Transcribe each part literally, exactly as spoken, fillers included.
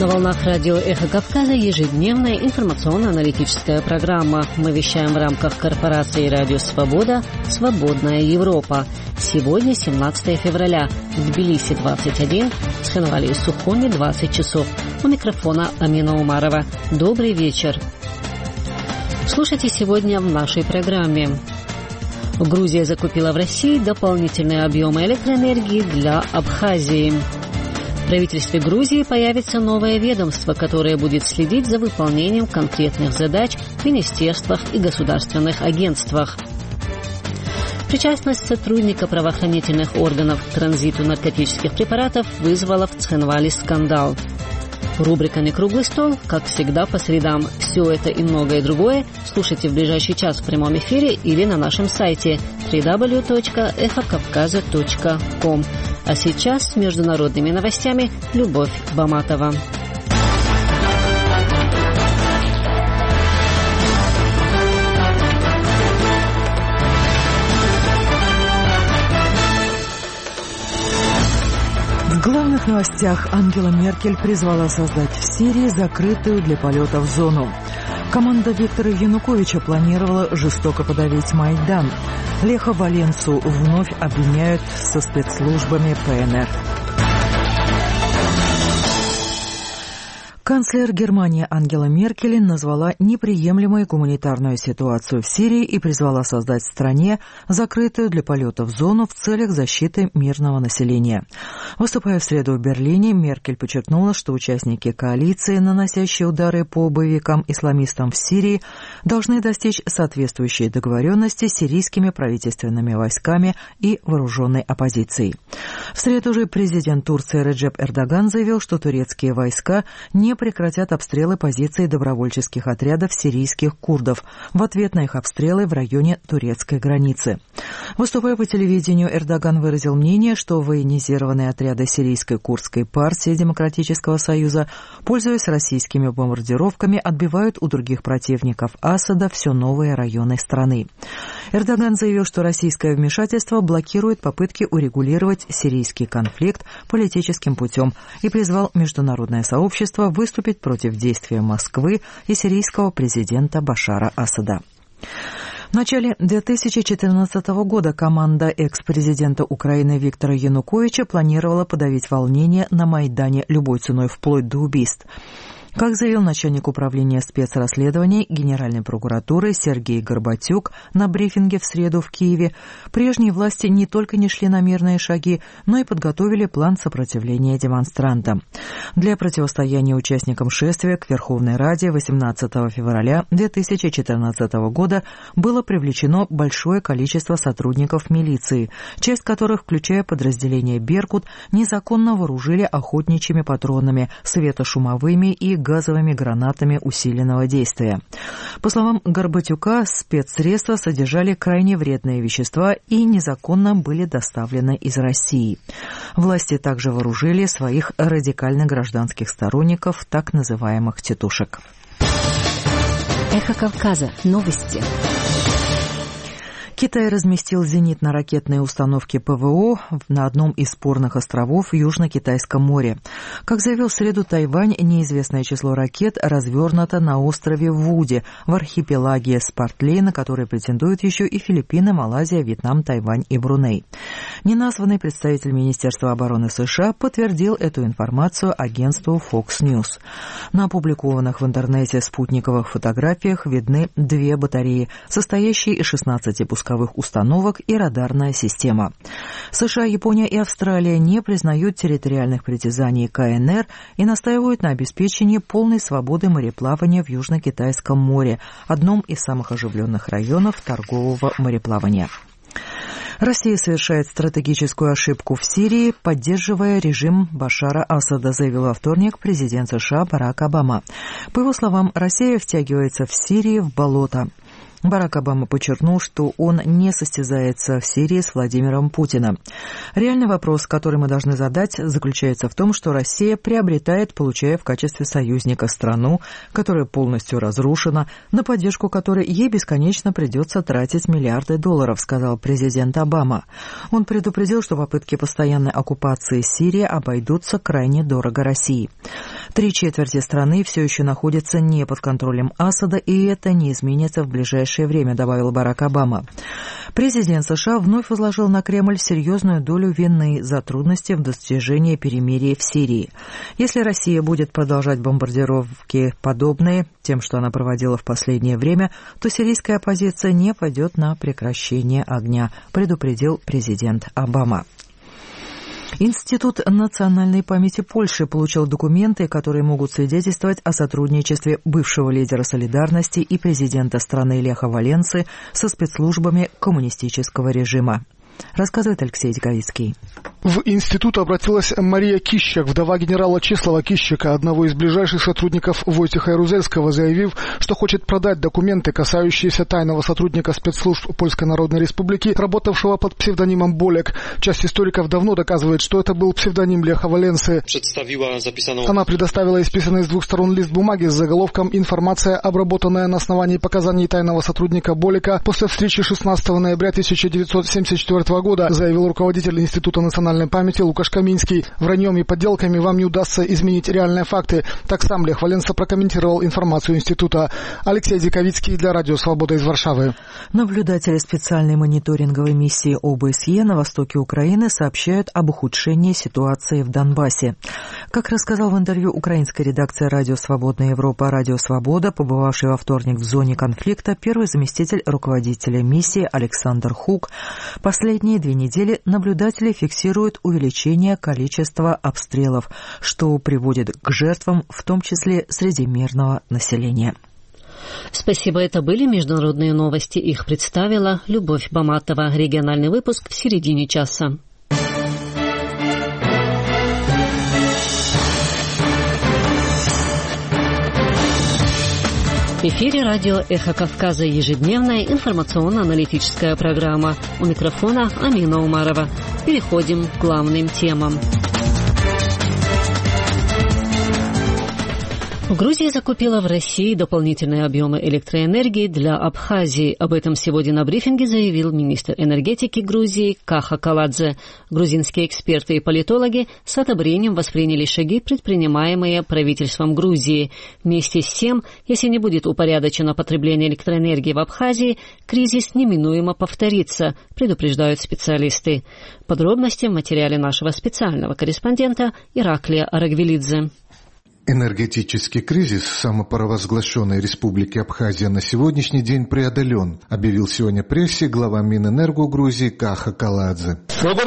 На волнах радио «Эхо Кавказа» ежедневная информационно-аналитическая программа. Мы вещаем в рамках корпорации «Радио Свобода» «Свободная Европа». Сегодня семнадцатое февраля. В Тбилиси двадцать один, в Схенвали и Сухуми двадцать часов. У микрофона Амина Умарова. Добрый вечер. Слушайте сегодня в нашей программе. Грузия закупила в России дополнительные объемы электроэнергии для Абхазии. В правительстве Грузии появится новое ведомство, которое будет следить за выполнением конкретных задач в министерствах и государственных агентствах. Причастность сотрудника правоохранительных органов к транзиту наркотических препаратов вызвала в Цхинвале скандал. Рубрика «Не круглый стол», как всегда, по средам. Все это и многое другое слушайте в ближайший час в прямом эфире или на нашем сайте дабл ю дабл ю дабл ю точка эхо кавказа точка ком. А сейчас с международными новостями Любовь Баматова. В главных новостях Ангела Меркель призвала создать в Сирии закрытую для полетов зону. Команда Виктора Януковича планировала жестоко подавить Майдан. Леха Валенсу вновь обвиняют со спецслужбами ПНР. Канцлер Германии Ангела Меркель назвала неприемлемой гуманитарную ситуацию в Сирии и призвала создать в стране закрытую для полетов зону в целях защиты мирного населения. Выступая в среду в Берлине, Меркель подчеркнула, что участники коалиции, наносящие удары по боевикам-исламистам в Сирии, должны достичь соответствующей договоренности с сирийскими правительственными войсками и вооруженной оппозицией. В среду же президент Турции Реджеп Эрдоган заявил, что турецкие войска не прекратят обстрелы позиций добровольческих отрядов сирийских курдов в ответ на их обстрелы в районе турецкой границы. Выступая по телевидению, Эрдоган выразил мнение, что военизированные отряды сирийской курдской партии Демократического союза, пользуясь российскими бомбардировками, отбивают у других противников Асада все новые районы страны. Эрдоган заявил, что российское вмешательство блокирует попытки урегулировать сирийский конфликт политическим путем и призвал международное сообщество выступить против действия Москвы и сирийского президента Башара Асада. В начале две тысячи четырнадцатого года команда экс-президента Украины Виктора Януковича планировала подавить волнения на Майдане любой ценой вплоть до убийств. Как заявил начальник управления спецрасследований Генеральной прокуратуры Сергей Горбатюк на брифинге в среду в Киеве, прежние власти не только не шли на мирные шаги, но и подготовили план сопротивления демонстрантам. Для противостояния участникам шествия к Верховной Раде восемнадцатого февраля две тысячи четырнадцатого года было привлечено большое количество сотрудников милиции, часть которых, включая подразделение «Беркут», незаконно вооружили охотничьими патронами, светошумовыми и газовыми гранатами усиленного действия. По словам Горбатюка, спецсредства содержали крайне вредные вещества и незаконно были доставлены из России. Власти также вооружили своих радикально-гражданских сторонников, так называемых «тетушек». Эхо Кавказа. Новости. Китай разместил зенитно-ракетные установки ПВО на одном из спорных островов в Южно-Китайском море. Как заявил в среду Тайвань, неизвестное число ракет развернуто на острове Вуди, в архипелаге Спартлей, на который претендуют еще и Филиппины, Малайзия, Вьетнам, Тайвань и Бруней. Неназванный представитель Министерства обороны США подтвердил эту информацию агентству Fox News. На опубликованных в интернете спутниковых фотографиях видны две батареи, состоящие из шестнадцати пусковых установок и радарная система. США, Япония и Австралия не признают территориальных притязаний КНР и настаивают на обеспечении полной свободы мореплавания в Южно-Китайском море, одном из самых оживленных районов торгового мореплавания. Россия совершает стратегическую ошибку в Сирии, поддерживая режим Башара Асада, заявил во вторник президент США Барак Обама. По его словам, Россия втягивается в Сирии в болото. Барак Обама подчеркнул, что он не состязается в Сирии с Владимиром Путиным. Реальный вопрос, который мы должны задать, заключается в том, что Россия приобретает, получая в качестве союзника страну, которая полностью разрушена, на поддержку которой ей бесконечно придется тратить миллиарды долларов, сказал президент Обама. Он предупредил, что попытки постоянной оккупации Сирии обойдутся крайне дорого России. Три четверти страны все еще находятся не под контролем Асада, и это не изменится в ближайшее время, добавил Барак Обама. Президент США вновь возложил на Кремль серьезную долю вины за трудности в достижении перемирия в Сирии. Если Россия будет продолжать бомбардировки, подобные тем, что она проводила в последнее время, то сирийская оппозиция не пойдет на прекращение огня, предупредил президент Обама. Институт национальной памяти Польши получил документы, которые могут свидетельствовать о сотрудничестве бывшего лидера «Солидарности» и президента страны Леха Валенсы со спецслужбами коммунистического режима. Рассказывает Алексей Диковицкий. В институт обратилась Мария Кищак, вдова генерала Чеслава Кищака, одного из ближайших сотрудников Войтеха Ярузельского, заявив, что хочет продать документы, касающиеся тайного сотрудника спецслужб Польской Народной Республики, работавшего под псевдонимом Болек. Часть историков давно доказывает, что это был псевдоним Леха Валенсы. Она предоставила исписанный с двух сторон лист бумаги с заголовком «Информация, обработанная на основании показаний тайного сотрудника Болека после встречи шестнадцатого ноября тысяча девятьсот семьдесят четвёртого года», заявил руководитель Института национальной памяти Лукаш Каминский. Враньем и подделками вам не удастся изменить реальные факты. Так сам Лех Валенса прокомментировал информацию института. Алексей Диковицкий для Радио Свобода из Варшавы. Наблюдатели специальной мониторинговой миссии О Бэ С Е на востоке Украины сообщают об ухудшении ситуации в Донбассе. Как рассказал в интервью украинской редакции Радио Свободная Европа Радио Свобода, побывавший во вторник в зоне конфликта, первый заместитель руководителя миссии Александр Хук, последние две недели наблюдатели фиксируют увеличение количества обстрелов, что приводит к жертвам, в том числе среди мирного населения. Спасибо, это были международные новости. Их представила Любовь Баматова. Региональный выпуск в середине часа. В эфире радио «Эхо Кавказа», ежедневная информационно-аналитическая программа. У микрофона Амина Умарова. Переходим к главным темам. Грузия закупила в России дополнительные объемы электроэнергии для Абхазии. Об этом сегодня на брифинге заявил министр энергетики Грузии Каха Каладзе. Грузинские эксперты и политологи с одобрением восприняли шаги, предпринимаемые правительством Грузии. Вместе с тем, если не будет упорядочено потребление электроэнергии в Абхазии, кризис неминуемо повторится, предупреждают специалисты. Подробности в материале нашего специального корреспондента Ираклия Арагвелидзе. Энергетический кризис в самопровозглашенной республике Абхазия на сегодняшний день преодолен, объявил сегодня прессе глава Минэнерго Грузии Каха Каладзе.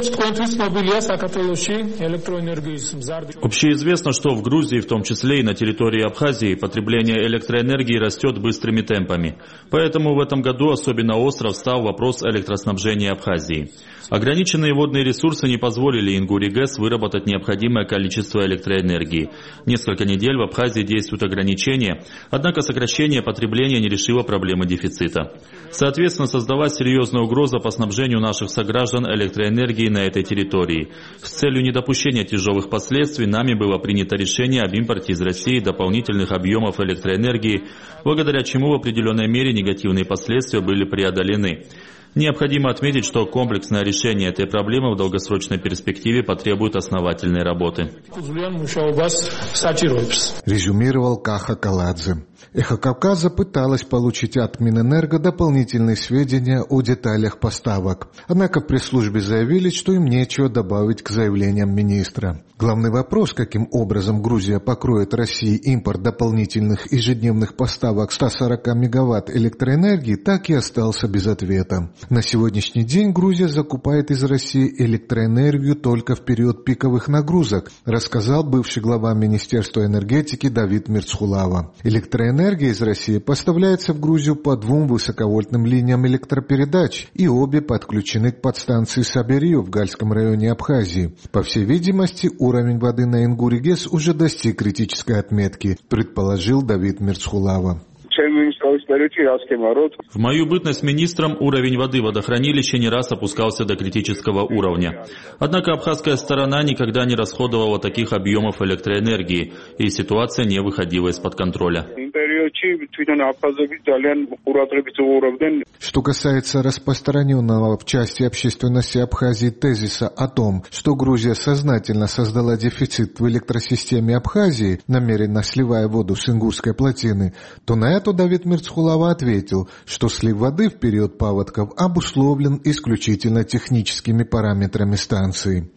Общеизвестно, что в Грузии, в том числе и на территории Абхазии, потребление электроэнергии растет быстрыми темпами. Поэтому в этом году особенно остро встал вопрос электроснабжения Абхазии. Ограниченные водные ресурсы не позволили Ингури ГЭС выработать необходимое количество электроэнергии. Несколько недель в Абхазии действуют ограничения, однако сокращение потребления не решило проблемы дефицита. Соответственно, создалась серьезная угроза по снабжению наших сограждан электроэнергией на этой территории. С целью недопущения тяжелых последствий нами было принято решение об импорте из России дополнительных объемов электроэнергии, благодаря чему в определенной мере негативные последствия были преодолены. Необходимо отметить, что комплексное решение этой проблемы в долгосрочной перспективе потребует основательной работы. Резюмировал Каха Каладзе. Эхо Кавказа пыталась получить от Минэнерго дополнительные сведения о деталях поставок. Однако в пресс-службе заявили, что им нечего добавить к заявлениям министра. Главный вопрос, каким образом Грузия покроет России импорт дополнительных ежедневных поставок ста сорока мегаватт электроэнергии, так и остался без ответа. На сегодняшний день Грузия закупает из России электроэнергию только в период пиковых нагрузок, рассказал бывший глава Министерства энергетики Давид Мирцхулава. Электроэнергия из России поставляется в Грузию по двум высоковольтным линиям электропередач, и обе подключены к подстанции Саберию в Гальском районе Абхазии. По всей видимости, уровень воды на Ингури ГЭС уже достиг критической отметки, предположил Давид Мирцхулава. В мою бытность министром уровень воды водохранилища не раз опускался до критического уровня. Однако абхазская сторона никогда не расходовала таких объемов электроэнергии, и ситуация не выходила из-под контроля. Что касается распространенного в части общественности Абхазии тезиса о том, что Грузия сознательно создала дефицит в электросистеме Абхазии, намеренно сливая воду с Ингурской плотины, то на это Давид Мирцхулава ответил, что слив воды в период паводков обусловлен исключительно техническими параметрами станции.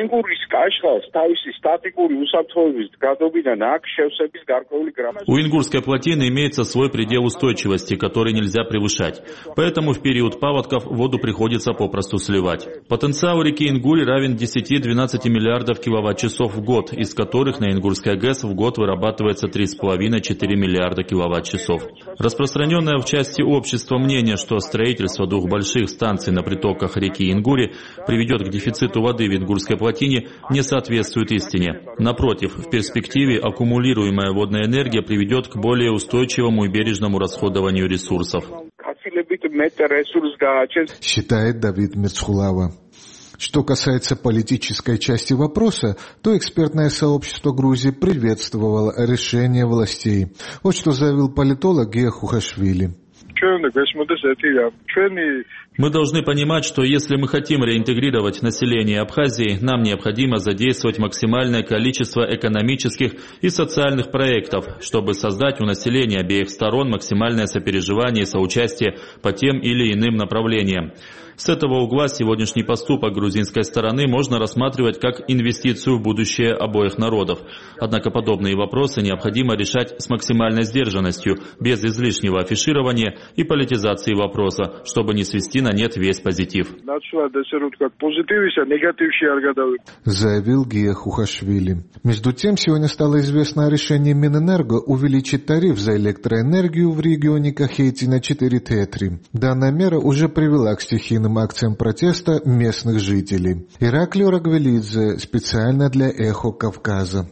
У Ингурской плотины имеется свой предел устойчивости, который нельзя превышать. Поэтому в период паводков воду приходится попросту сливать. Потенциал реки Ингури равен десяти-двенадцати миллиардов киловатт-часов в год, из которых на Ингурской ГЭС в год вырабатывается три с половиной — четыре миллиарда киловатт-часов. Распространенное в части общества мнение, что строительство двух больших станций на притоках реки Ингури приведет к дефициту воды в Ингурской плотине, не соответствует истине. Напротив, в перспективе аккумулируемая водная энергия приведет к более устойчивому и бережному расходованию ресурсов. Считает Давид Мирцхулава. Что касается политической части вопроса, то экспертное сообщество Грузии приветствовало решение властей. Вот что заявил политолог Гия Хухашвили. Мы должны понимать, что если мы хотим реинтегрировать население Абхазии, нам необходимо задействовать максимальное количество экономических и социальных проектов, чтобы создать у населения обеих сторон максимальное сопереживание и соучастие по тем или иным направлениям. С этого угла сегодняшний поступок грузинской стороны можно рассматривать как инвестицию в будущее обоих народов. Однако подобные вопросы необходимо решать с максимальной сдержанностью, без излишнего афиширования и политизации вопроса, чтобы не свести на нет весь позитив. Заявил Гия Хухашвили. Между тем, сегодня стало известно о решении Минэнерго увеличить тариф за электроэнергию в регионе Кахети на четыре тетри. Данная мера уже привела к стихийным акциям протеста местных жителей. Ираклио Рагвелидзе специально для «Эхо Кавказа».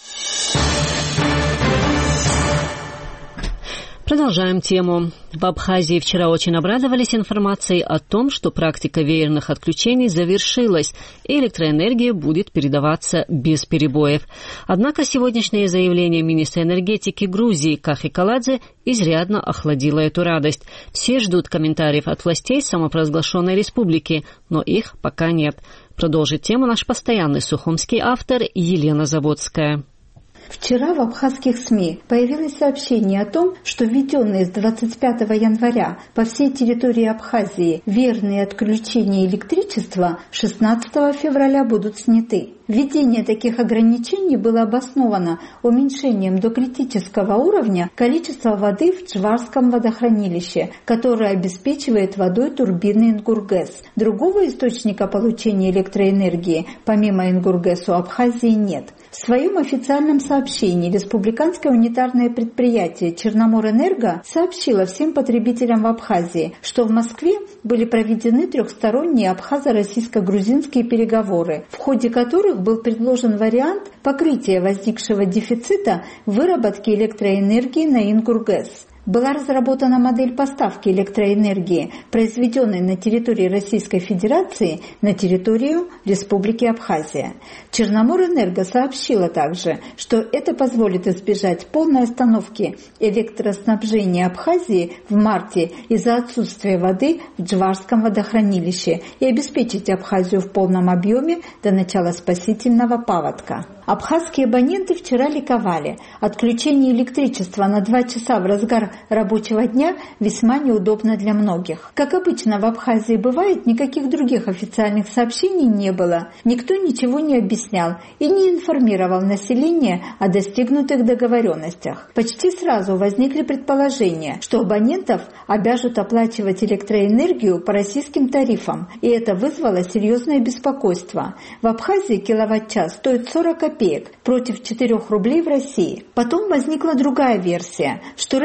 Продолжаем тему. В Абхазии вчера очень обрадовались информацией о том, что практика веерных отключений завершилась, и электроэнергия будет передаваться без перебоев. Однако сегодняшнее заявление министра энергетики Грузии Кахи Каладзе изрядно охладило эту радость. Все ждут комментариев от властей самопровозглашенной республики, но их пока нет. Продолжит тему наш постоянный сухумский автор Елена Заводская. Вчера в абхазских СМИ появилось сообщение о том, что введенные с двадцать пятого января по всей территории Абхазии веерные отключения электричества шестнадцатого февраля будут сняты. Введение таких ограничений было обосновано уменьшением до критического уровня количества воды в Джварском водохранилище, которое обеспечивает водой турбины Ингургэс. Другого источника получения электроэнергии помимо Ингургэс у Абхазии нет. В своем официальном сообщении Республиканское унитарное предприятие «Черноморэнерго» сообщило всем потребителям в Абхазии, что в Москве были проведены трехсторонние абхазо-российско-грузинские переговоры, в ходе которых был предложен вариант покрытия возникшего дефицита выработки электроэнергии на Ингургэс. Была разработана модель поставки электроэнергии, произведенной на территории Российской Федерации, на территорию Республики Абхазия. Черноморэнерго сообщила также, что это позволит избежать полной остановки электроснабжения Абхазии в марте из-за отсутствия воды в Джварском водохранилище и обеспечить Абхазию в полном объеме до начала спасительного паводка. Абхазские абоненты вчера ликовали. Отключение электричества на два часа в разгар рабочего дня весьма неудобно для многих. Как обычно в Абхазии бывает, никаких других официальных сообщений не было. Никто ничего не объяснял и не информировал население о достигнутых договоренностях. Почти сразу возникли предположения, что абонентов обяжут оплачивать электроэнергию по российским тарифам, и это вызвало серьезное беспокойство. В Абхазии киловатт-час стоит сорок копеек против четырёх рублей в России. Потом возникла другая версия, что Россия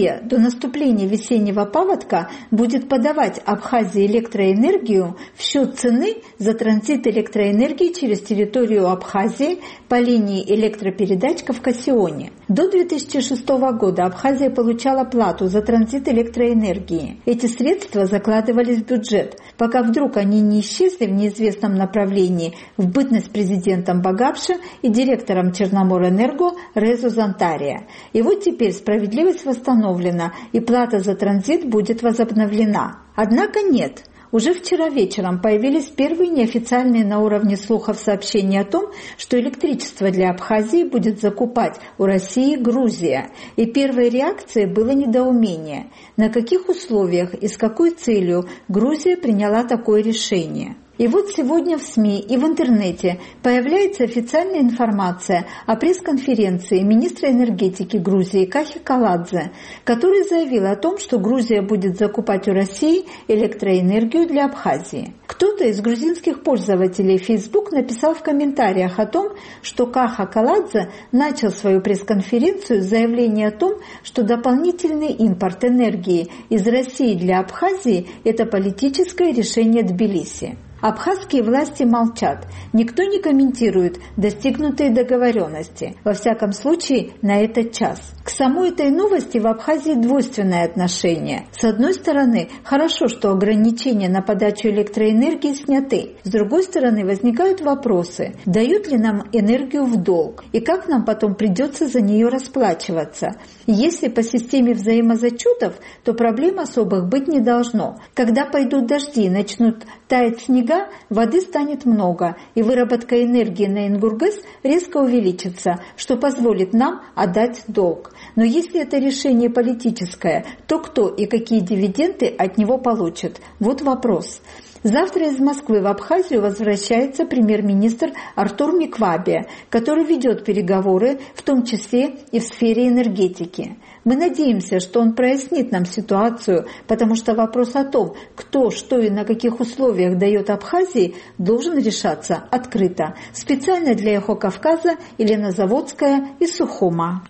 Россия до наступления весеннего паводка будет подавать Абхазии электроэнергию в счет цены за транзит электроэнергии через территорию Абхазии по линии электропередач Кавкасионе. До две тысячи шестого года Абхазия получала плату за транзит электроэнергии. Эти средства закладывались в бюджет, пока вдруг они не исчезли в неизвестном направлении в бытность президентом Багапше и директором Черноморэнерго Резу Зантария. И вот теперь справедливость восстановлена, и плата за транзит будет возобновлена. Однако нет. Уже вчера вечером появились первые неофициальные на уровне слухов сообщения о том, что электричество для Абхазии будет закупать у России Грузия. И первой реакцией было недоумение. На каких условиях и с какой целью Грузия приняла такое решение? И вот сегодня в СМИ и в интернете появляется официальная информация о пресс-конференции министра энергетики Грузии Кахи Каладзе, который заявил о том, что Грузия будет закупать у России электроэнергию для Абхазии. Кто-то из грузинских пользователей Facebook написал в комментариях о том, что Каха Каладзе начал свою пресс-конференцию с заявления о том, что дополнительный импорт энергии из России для Абхазии – это политическое решение Тбилиси. Абхазские власти молчат, никто не комментирует достигнутые договоренности, во всяком случае на этот час. К самой этой новости в Абхазии двойственное отношение. С одной стороны, хорошо, что ограничения на подачу электроэнергии сняты. С другой стороны, возникают вопросы, дают ли нам энергию в долг и как нам потом придется за нее расплачиваться. Если по системе взаимозачетов, то проблем особых быть не должно. Когда пойдут дожди и начнут таять снега, воды станет много, и выработка энергии на Ингургес резко увеличится, что позволит нам отдать долг. Но если это решение политическое, то кто и какие дивиденды от него получат? Вот вопрос. Завтра из Москвы в Абхазию возвращается премьер-министр Артур Миквабе, который ведет переговоры, в том числе и в сфере энергетики. Мы надеемся, что он прояснит нам ситуацию, потому что вопрос о том, кто, что и на каких условиях дает Абхазии, должен решаться открыто. Специально для Эхо Кавказа Елена Заводская из Сухума.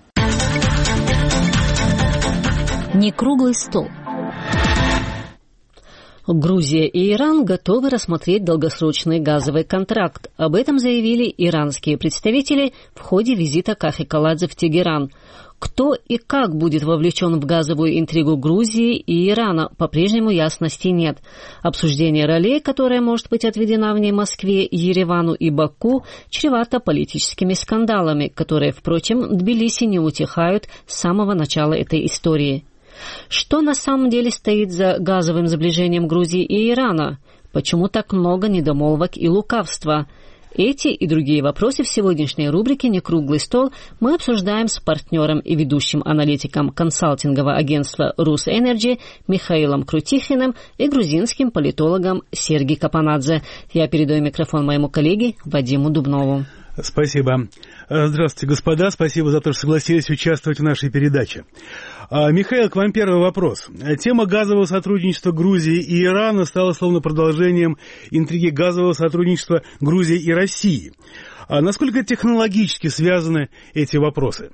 Не круглый стол. Грузия и Иран готовы рассмотреть долгосрочный газовый контракт. Об этом заявили иранские представители в ходе визита Кахи Каладзе в Тегеран. Кто и как будет вовлечен в газовую интригу Грузии и Ирана, по-прежнему ясности нет. Обсуждение ролей, которая может быть отведена в ней Москве, Еревану и Баку, чревато политическими скандалами, которые, впрочем, Тбилиси не утихают с самого начала этой истории. Что на самом деле стоит за газовым сближением Грузии и Ирана? Почему так много недомолвок и лукавства? Эти и другие вопросы в сегодняшней рубрике «Не круглый стол» мы обсуждаем с партнером и ведущим аналитиком консалтингового агентства «Русэнерджи» Михаилом Крутихиным и грузинским политологом Сергей Капанадзе. Я передаю микрофон моему коллеге Вадиму Дубнову. Спасибо. Здравствуйте, господа. Спасибо за то, что согласились участвовать в нашей передаче. Михаил, к вам первый вопрос. Тема газового сотрудничества Грузии и Ирана стала словно продолжением интриги газового сотрудничества Грузии и России. А насколько технологически связаны эти вопросы?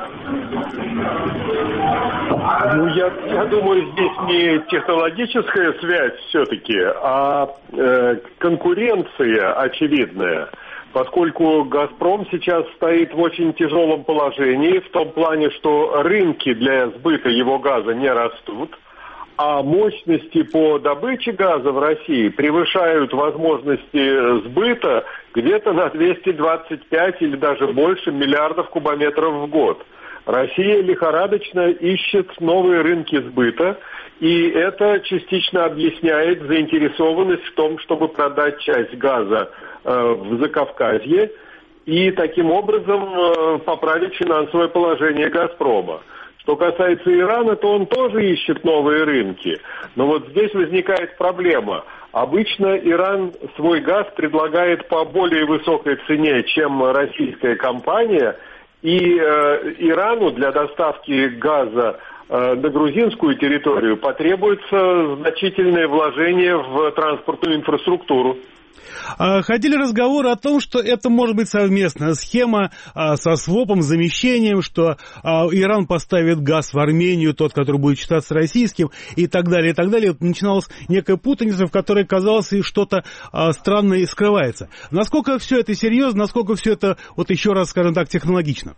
Ну, я, я думаю, здесь не технологическая связь все-таки, а э, конкуренция очевидная. Поскольку «Газпром» сейчас стоит в очень тяжелом положении, в том плане, что рынки для сбыта его газа не растут, а мощности по добыче газа в России превышают возможности сбыта где-то на двести двадцать пять или даже больше миллиардов кубометров в год. Россия лихорадочно ищет новые рынки сбыта, и это частично объясняет заинтересованность в том, чтобы продать часть газа в Закавказье и таким образом поправить финансовое положение «Газпрома». Что касается Ирана, то он тоже ищет новые рынки. Но вот здесь возникает проблема. Обычно Иран свой газ предлагает по более высокой цене, чем российская компания, и э, Ирану для доставки газа э, на грузинскую территорию потребуется значительное вложение в транспортную инфраструктуру. Ходили разговоры о том, что это может быть совместная схема со свопом, замещением, что Иран поставит газ в Армению, тот, который будет считаться российским, и так далее, и так далее. Вот начиналась некая путаница, в которой, казалось, и что-то странное скрывается. Насколько все это серьезно, насколько все это, вот еще раз, скажем так, технологично?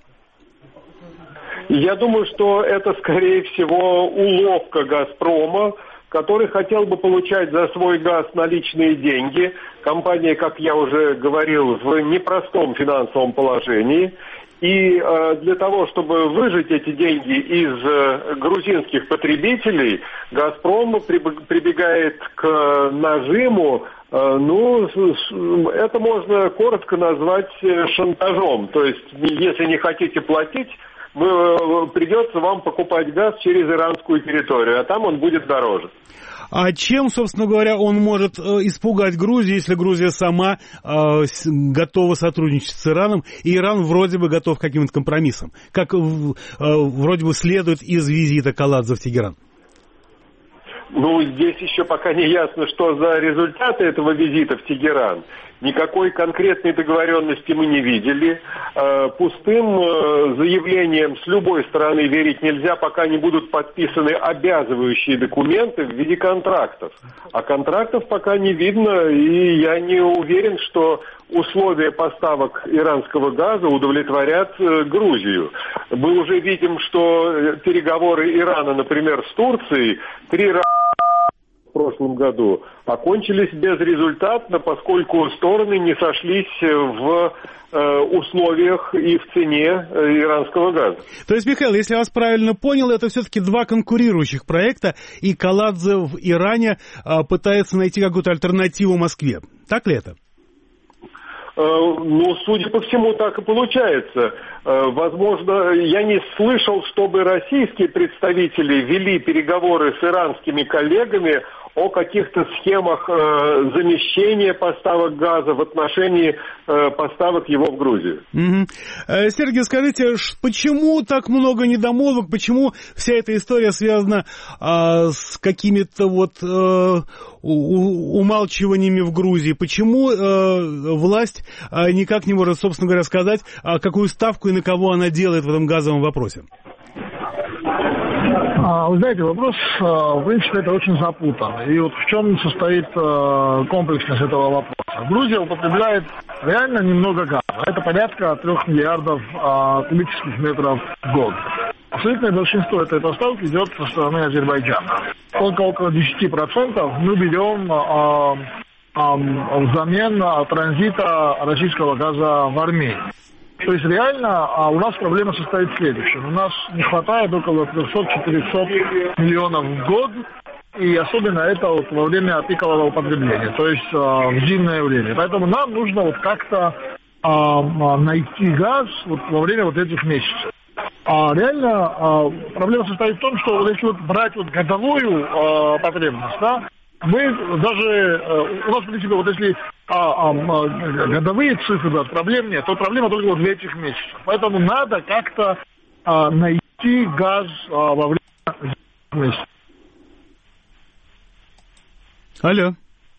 Я думаю, что это, скорее всего, уловка «Газпрома», который хотел бы получать за свой газ наличные деньги. Компания, как я уже говорил, в непростом финансовом положении. И э, для того, чтобы выжать эти деньги из э, грузинских потребителей, «Газпром» прибегает к нажиму. Э, ну, это можно коротко назвать шантажом. То есть, если не хотите платить, мы, придется вам покупать газ через иранскую территорию, а там он будет дороже. А чем, собственно говоря, он может э, испугать Грузию, если Грузия сама э, с, готова сотрудничать с Ираном, и Иран вроде бы готов к каким-то компромиссам, как э, вроде бы следует из визита Каладзе в Тегеран? Ну, здесь еще пока не ясно, что за результаты этого визита в Тегеран. Никакой конкретной договоренности мы не видели. Пустым заявлением с любой стороны верить нельзя, пока не будут подписаны обязывающие документы в виде контрактов. А контрактов пока не видно, и я не уверен, что условия поставок иранского газа удовлетворят Грузию. Мы уже видим, что переговоры Ирана, например, с Турцией три раза в прошлом году окончились безрезультатно, поскольку стороны не сошлись в э, условиях и в цене э, иранского газа. То есть, Михаил, если я вас правильно понял, это все-таки два конкурирующих проекта, и Каладзе в Иране э, пытается найти какую-то альтернативу Москве. Так ли это? Ну, судя по всему, так и получается. Возможно, я не слышал, чтобы российские представители вели переговоры с иранскими коллегами о каких-то схемах э, замещения поставок газа в отношении э, поставок его в Грузию. Угу. Сергей, скажите, почему так много недомолвок, почему вся эта история связана э, с какими-то вот э, умалчиваниями в Грузии? Почему э, власть э, никак не может, собственно говоря, сказать, э, какую ставку и на кого она делает в этом газовом вопросе? Вы знаете, вопрос, в принципе, это очень запутан. И вот в чем состоит комплексность этого вопроса. Грузия употребляет реально немного газа. Это порядка трех миллиардов кубических метров в год. Абсолютное большинство этой поставки идет со стороны Азербайджана. Только около десять процентов мы берем а, а, взамен транзита российского газа в Армению. То есть реально а у нас проблема состоит в следующем. У нас не хватает около триста-четыреста миллионов в год, и особенно это вот во время пикового употребления, то есть а, в зимнее время. Поэтому нам нужно вот как-то а, найти газ вот во время вот этих месяцев. А реально а, проблема состоит в том, что вот если вот брать вот годовую а, потребность, да, мы даже, у нас, в принципе, вот если а, а, годовые цифры, да, проблем нет, то проблема только вот в этих месяцах. Поэтому надо как-то а, найти газ а, во время месяца. Алло.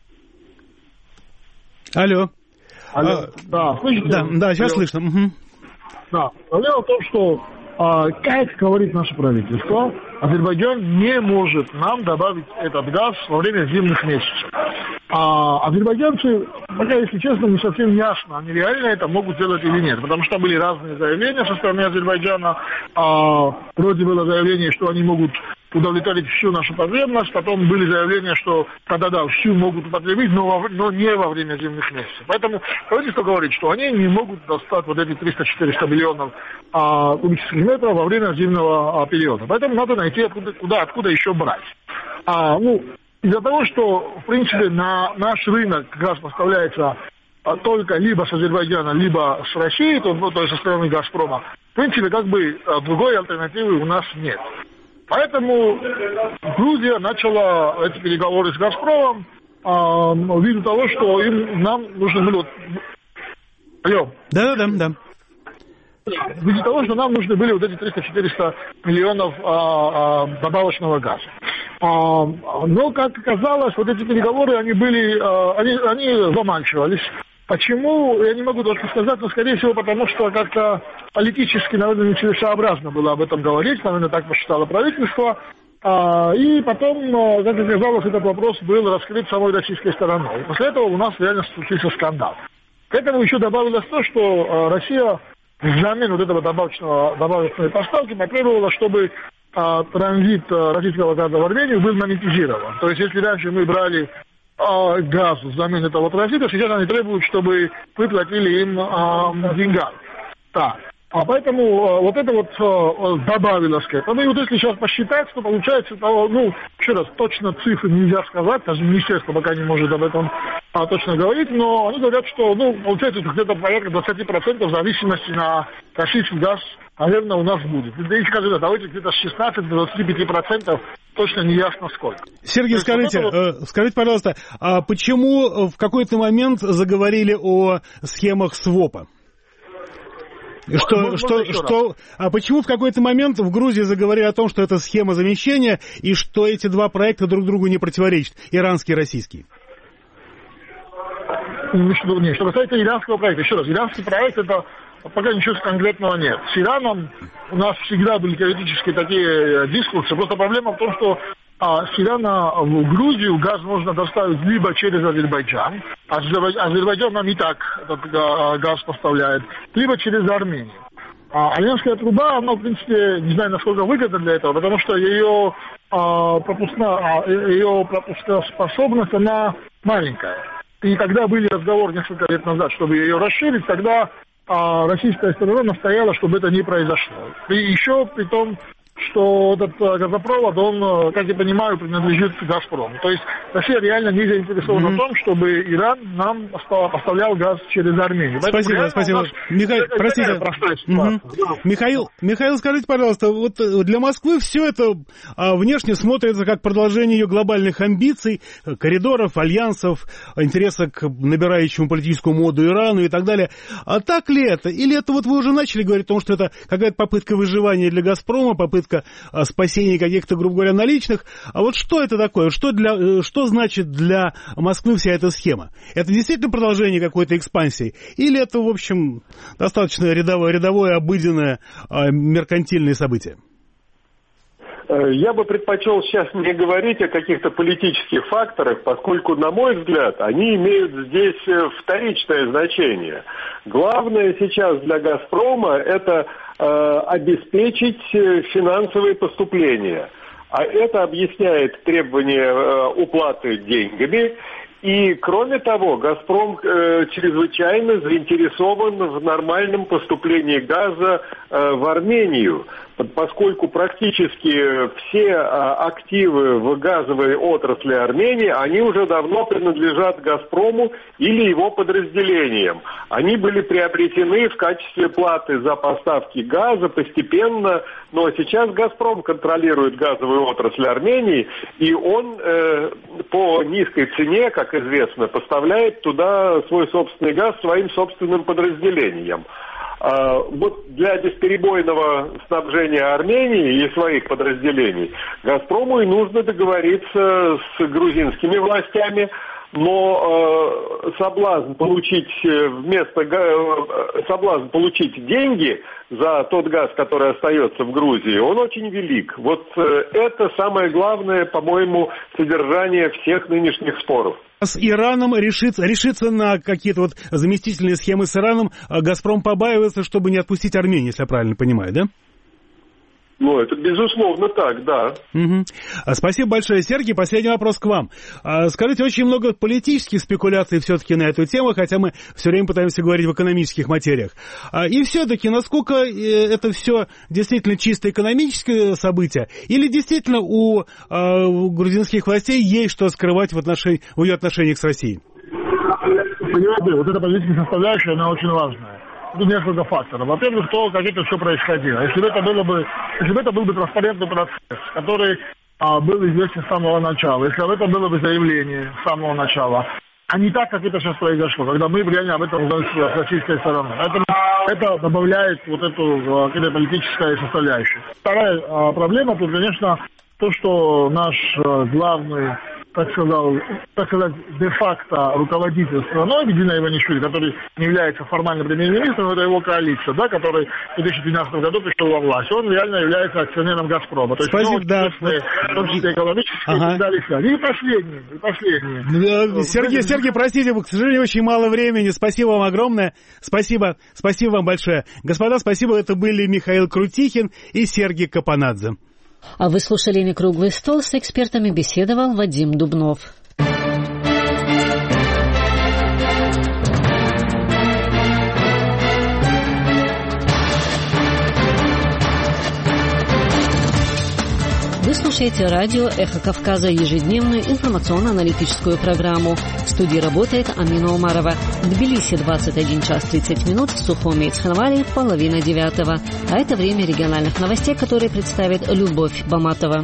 Алло. Алло. А, да, слышите? Да, да, сейчас Алло. Слышно. Угу. Да, проблема в том, что А, как говорит наше правительство, Азербайджан не может нам добавить этот газ во время зимних месяцев. А азербайджанцы, пока, если честно, не совсем ясно, они реально это могут сделать или нет. Потому что были разные заявления со стороны Азербайджана. А, вроде было заявление, что они могут удовлетворить всю нашу потребность. Потом были заявления, что да-да-да, всю могут употребить, но, во, но не во время зимних месяцев. Поэтому правительство говорит, что они не могут достать вот эти триста-четыреста миллионов а, кубических метров во время зимнего а, периода. Поэтому надо найти, откуда, куда, откуда еще брать. А, ну, из-за того, что, в принципе, на наш рынок газ поставляется а, только либо с Азербайджана, либо с Россией, то, ну, то есть со стороны «Газпрома», в принципе, как бы а, другой альтернативы у нас нет. Поэтому Грузия начала эти переговоры с «Газпромом» а, ввиду того, что им, нам нужно было... Алло. Да-да-да. да. Ввиду того, что нам нужны были вот эти триста-четыреста миллионов а, а, добавочного газа. А, но, как оказалось, вот эти переговоры, они были, они, они заманчивались. Почему, я не могу точно сказать, но, скорее всего, потому что как-то политически, наверное, нецелесообразно было об этом говорить, наверное, так посчитало правительство. А, и потом, как оказалось, этот вопрос был раскрыт самой российской стороной. После этого у нас реально случился скандал. К этому еще добавилось то, что Россия взамен вот этого добавочного, добавочной поставки потребовала, чтобы а, транзит российского газа в Армению был монетизирован. То есть, если раньше мы брали а, газ взамен этого транзита, сейчас они требуют, чтобы вы платили им а, деньгами. Так. А поэтому а, вот это вот а, добавилось к этому. И вот если сейчас посчитать, то получается, то, ну, еще раз, точно цифры нельзя сказать, даже министерство пока не может об этом а, точно говорить, но они говорят, что, ну, получается, где-то порядка двадцать процентов зависимости на российский газ, наверное, у нас будет. Да и скажем, давайте где-то с шестнадцати до двадцати пяти процентов, точно не ясно сколько. Сергей, скажите, вот это... скажите, пожалуйста, а почему в какой-то момент заговорили о схемах свопа? Что, можно, что, можно что, а почему в какой-то момент в Грузии заговорили о том, что это схема замещения, и что эти два проекта друг другу не противоречат, иранский и российский? Что, нет, что касается иранского проекта, еще раз, иранский проект, это пока ничего конкретного нет. С Ираном у нас всегда были теоретически такие дискурсы, просто проблема в том, что а с Ирана в Грузию газ можно доставить либо через Азербайджан, Азербайджан нам и так этот газ поставляет, либо через Армению. А армянская труба, она, в принципе, не знаю, насколько выгодна для этого, потому что ее, а, пропускна, ее пропускная способность, она маленькая. И когда были разговоры несколько лет назад, чтобы ее расширить, тогда а, российская сторона настояла, чтобы это не произошло. И еще при том, что этот газопровод, он, как я понимаю, принадлежит «Газпрому». То есть Россия реально не заинтересована mm-hmm. в том, чтобы Иран нам поставлял газ через Армению. Спасибо, спасибо. Михаил, простите. Mm-hmm. Да. Михаил, Михаил, скажите, пожалуйста, вот для Москвы все это а, внешне смотрится как продолжение ее глобальных амбиций, коридоров, альянсов, интереса к набирающему политическую моду Ирану и так далее. А так ли это? Или это вот вы уже начали говорить о том, что это какая-то попытка выживания для «Газпрома», попытка спасения каких-то, грубо говоря, наличных. А вот что это такое? Что, для, что значит для Москвы вся эта схема? Это действительно продолжение какой-то экспансии? Или это, в общем, достаточно рядовое, рядовое обыденное, меркантильное событие? Я бы предпочел сейчас не говорить о каких-то политических факторах, поскольку, на мой взгляд, они имеют здесь вторичное значение. Главное сейчас для «Газпрома» — это э, обеспечить финансовые поступления. А это объясняет требование э, уплаты деньгами. И, кроме того, «Газпром» э, чрезвычайно заинтересован в нормальном поступлении газа э, в Армению, поскольку практически все а, активы в газовой отрасли Армении, они уже давно принадлежат «Газпрому» или его подразделениям. Они были приобретены в качестве платы за поставки газа постепенно, но сейчас «Газпром» контролирует газовую отрасль Армении, и он э, по низкой цене, как известно, поставляет туда свой собственный газ своим собственным подразделениям. А, вот для бесперебойного снабжения Армении и своих подразделений «Газпрому» и нужно договориться с грузинскими властями, но э, соблазн получить вместо э, соблазн получить деньги за тот газ, который остается в Грузии, он очень велик. Вот э, это самое главное, по-моему, содержание всех нынешних споров. С Ираном решится, решится на какие-то вот заместительные схемы с Ираном, «Газпром» побаивается, чтобы не отпустить Армению, если я правильно понимаю, да? Ну, это безусловно так, да. Угу. Спасибо большое, Сергей. Последний вопрос к вам. Скажите, очень много политических спекуляций все-таки на эту тему, хотя мы все время пытаемся говорить в экономических материях. И все-таки, насколько это все действительно чисто экономическое событие, или действительно у грузинских властей есть что скрывать в, отношении, в ее отношениях с Россией? Понимаете, вот эта политическая составляющая, она очень важная. Тут несколько факторов. Во-первых, то, как это все происходило. Если бы это, было бы, если бы это был бы транспарентный процесс, который а, был известен с самого начала, если бы это было бы заявление с самого начала, а не так, как это сейчас произошло, когда мы реально об этом узнали с российской стороны. Поэтому это добавляет вот эту а, политическую составляющую. Вторая а, проблема, тут, конечно, то, что наш главный, так сказал, так сказать, де-факто руководитель страной, Бигина Иванишвили, который не является формально премьер-министром, это его коалиция, да, который в две тысячи двенадцатом году пришел во власть. Он реально является акционером «Газпрома». То есть Спасибо, да. В том числе экономические, ага. и далее. И последнее, и последнее. Сергей, Сергей, простите, к сожалению, очень мало времени. Спасибо вам огромное. Спасибо, спасибо вам большое. Господа, спасибо. Это были Михаил Крутихин и Сергей Капанадзе. А вы слушали «Не круглый стол», с экспертами беседовал Вадим Дубнов. Вы слушаете радио «Эхо Кавказа», ежедневную информационно-аналитическую программу. В студии работает Амина Умарова. В Тбилиси двадцать один час тридцать минут, в Сухуми и Цхинвале половина девятого. А это время региональных новостей, которые представит Любовь Баматова.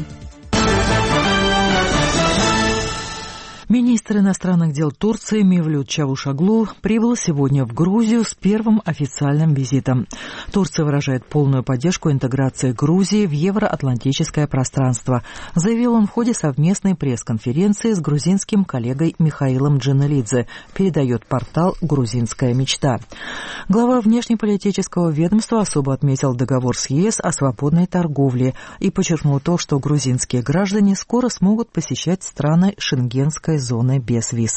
Министр иностранных дел Турции Мевлют Чавушоглу прибыл сегодня в Грузию с первым официальным визитом. Турция выражает полную поддержку интеграции Грузии в евроатлантическое пространство, заявил он в ходе совместной пресс-конференции с грузинским коллегой Михаилом Джаналидзе, передает портал «Грузинская мечта». Глава внешнеполитического ведомства особо отметил договор с ЕС о свободной торговле и подчеркнул то, что грузинские граждане скоро смогут посещать страны Шенгенской зоны без виз.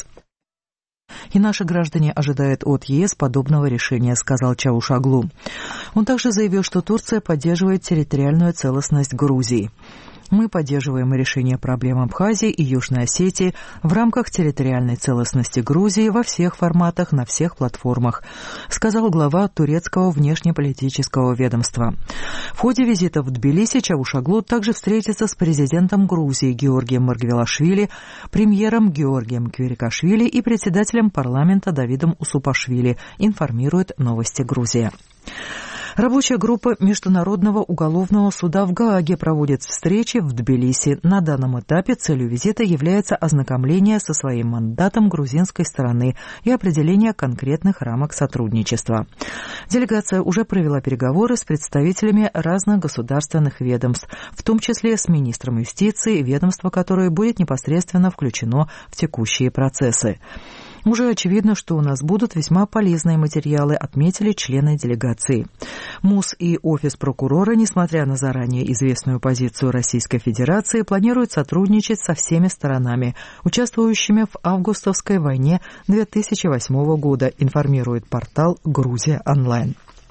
И наши граждане ожидают от ЕС подобного решения, сказал Чавушоглу. Он также заявил, что Турция поддерживает территориальную целостность Грузии. Мы поддерживаем решение проблем Абхазии и Южной Осетии в рамках территориальной целостности Грузии во всех форматах, на всех платформах, сказал глава турецкого внешнеполитического ведомства. В ходе визита в Тбилиси Чавушоглу также встретится с президентом Грузии Георгием Маргвелашвили, премьером Георгием Квирикашвили и председателем парламента Давидом Усупашвили, информирует «Новости Грузия». Рабочая группа Международного уголовного суда в Гааге проводит встречи в Тбилиси. На данном этапе целью визита является ознакомление со своим мандатом грузинской стороны и определение конкретных рамок сотрудничества. Делегация уже провела переговоры с представителями разных государственных ведомств, в том числе с министром юстиции, ведомство которое будет непосредственно включено в текущие процессы. Уже очевидно, что у нас будут весьма полезные материалы, отметили члены делегации. МУС и Офис прокурора, несмотря на заранее известную позицию Российской Федерации, планируют сотрудничать со всеми сторонами, участвующими в августовской войне две тысячи восьмого года, информирует портал «Грузия онлайн».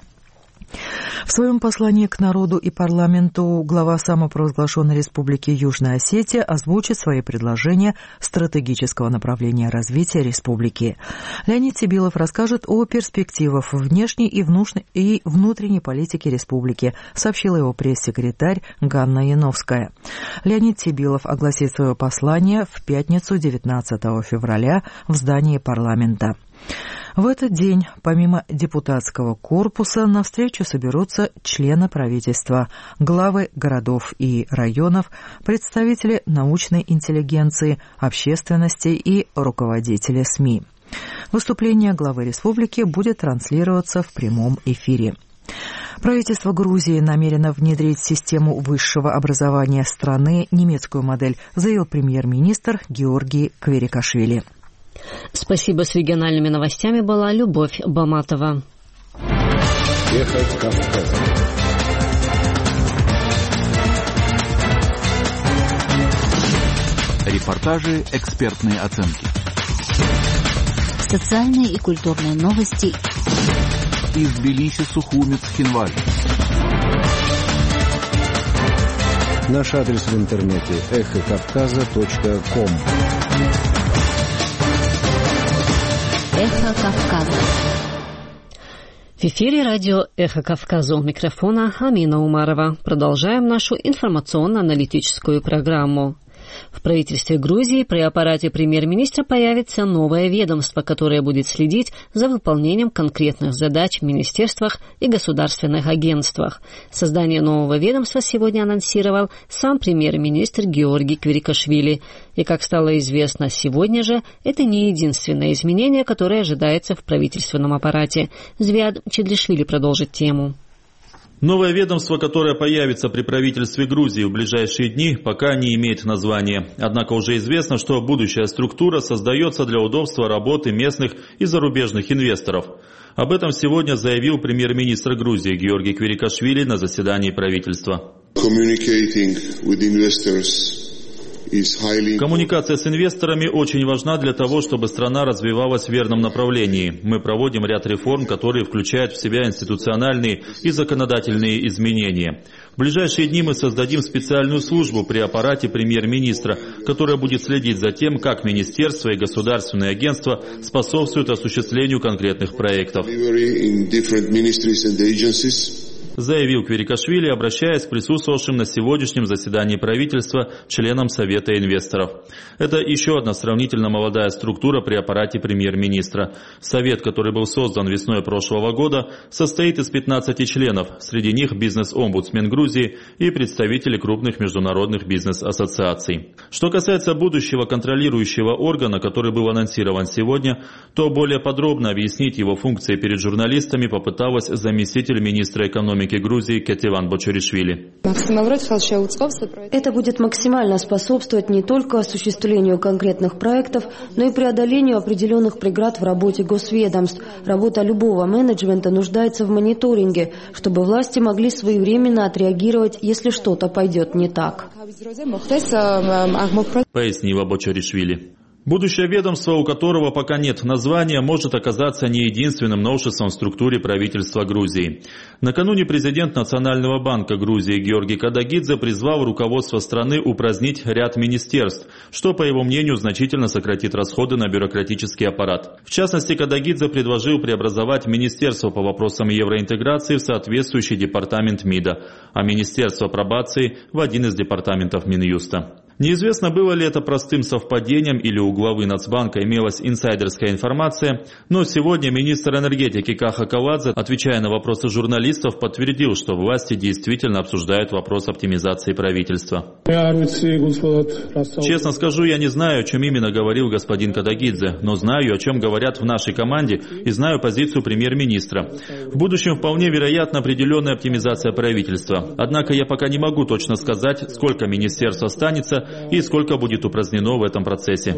В своем послании к народу и парламенту глава самопровозглашенной республики Южная Осетия озвучит свои предложения стратегического направления развития республики. Леонид Сибилов расскажет о перспективах внешней и внутренней политики республики, сообщила его пресс-секретарь Ганна Яновская. Леонид Сибилов огласит свое послание в пятницу девятнадцатого февраля в здании парламента. В этот день, помимо депутатского корпуса, на встречу соберутся члены правительства, главы городов и районов, представители научной интеллигенции, общественности и руководители СМИ. Выступление главы республики будет транслироваться в прямом эфире. Правительство Грузии намерено внедрить в систему высшего образования страны немецкую модель, заявил премьер-министр Георгий Квирикашвили. Спасибо. С региональными новостями была Любовь Баматова. Эхо Кавказа. Репортажи, экспертные оценки. Социальные и культурные новости. Из Тбилиси, Сухуми, Цхинвали. Наш адрес в интернете эхо кавказа точка ком. Эхо Кавказа. В эфире радио «Эхо Кавказа», у микрофона Амина Умарова. Продолжаем нашу информационно-аналитическую программу. В правительстве Грузии при аппарате премьер-министра появится новое ведомство, которое будет следить за выполнением конкретных задач в министерствах и государственных агентствах. Создание нового ведомства сегодня анонсировал сам премьер-министр Георгий Квирикашвили. И, как стало известно сегодня же, это не единственное изменение, которое ожидается в правительственном аппарате. Звиад Чедлишвили продолжит тему. Новое ведомство, которое появится при правительстве Грузии в ближайшие дни, пока не имеет названия. Однако уже известно, что будущая структура создается для удобства работы местных и зарубежных инвесторов. Об этом сегодня заявил премьер-министр Грузии Георгий Квирикашвили на заседании правительства. Коммуникация с инвесторами очень важна для того, чтобы страна развивалась в верном направлении. Мы проводим ряд реформ, которые включают в себя институциональные и законодательные изменения. В ближайшие дни мы создадим специальную службу при аппарате премьер-министра, которая будет следить за тем, как министерства и государственные агентства способствуют осуществлению конкретных проектов. Заявил Квирикашвили, обращаясь к присутствовавшим на сегодняшнем заседании правительства членам Совета инвесторов. Это еще одна сравнительно молодая структура при аппарате премьер-министра. Совет, который был создан весной прошлого года, состоит из пятнадцати членов. Среди них бизнес-омбудсмен Грузии и представители крупных международных бизнес-ассоциаций. Что касается будущего контролирующего органа, который был анонсирован сегодня, то более подробно объяснить его функции перед журналистами попыталась заместитель министра экономики Грузии Кетеван Бочоришвили. Это будет максимально способствовать не только осуществлению конкретных проектов, но и преодолению определенных преград в работе госведомств. Работа любого менеджмента нуждается в мониторинге, чтобы власти могли своевременно отреагировать, если что-то пойдет не так. Пояснила Бочоришвили. Будущее ведомство, у которого пока нет названия, может оказаться не единственным новшеством в структуре правительства Грузии. Накануне президент Национального банка Грузии Георгий Кадагидзе призвал руководство страны упразднить ряд министерств, что, по его мнению, значительно сократит расходы на бюрократический аппарат. В частности, Кадагидзе предложил преобразовать Министерство по вопросам евроинтеграции в соответствующий департамент МИДа, а Министерство пробации в один из департаментов Минюста. Неизвестно, было ли это простым совпадением или у главы Нацбанка имелась инсайдерская информация, но сегодня министр энергетики Каха Каладзе, отвечая на вопросы журналистов, подтвердил, что власти действительно обсуждают вопрос оптимизации правительства. Честно скажу, я не знаю, о чем именно говорил господин Кадагидзе, но знаю, о чем говорят в нашей команде и знаю позицию премьер-министра. В будущем вполне вероятна определенная оптимизация правительства. Однако я пока не могу точно сказать, сколько министерств останется и сколько будет упразднено в этом процессе,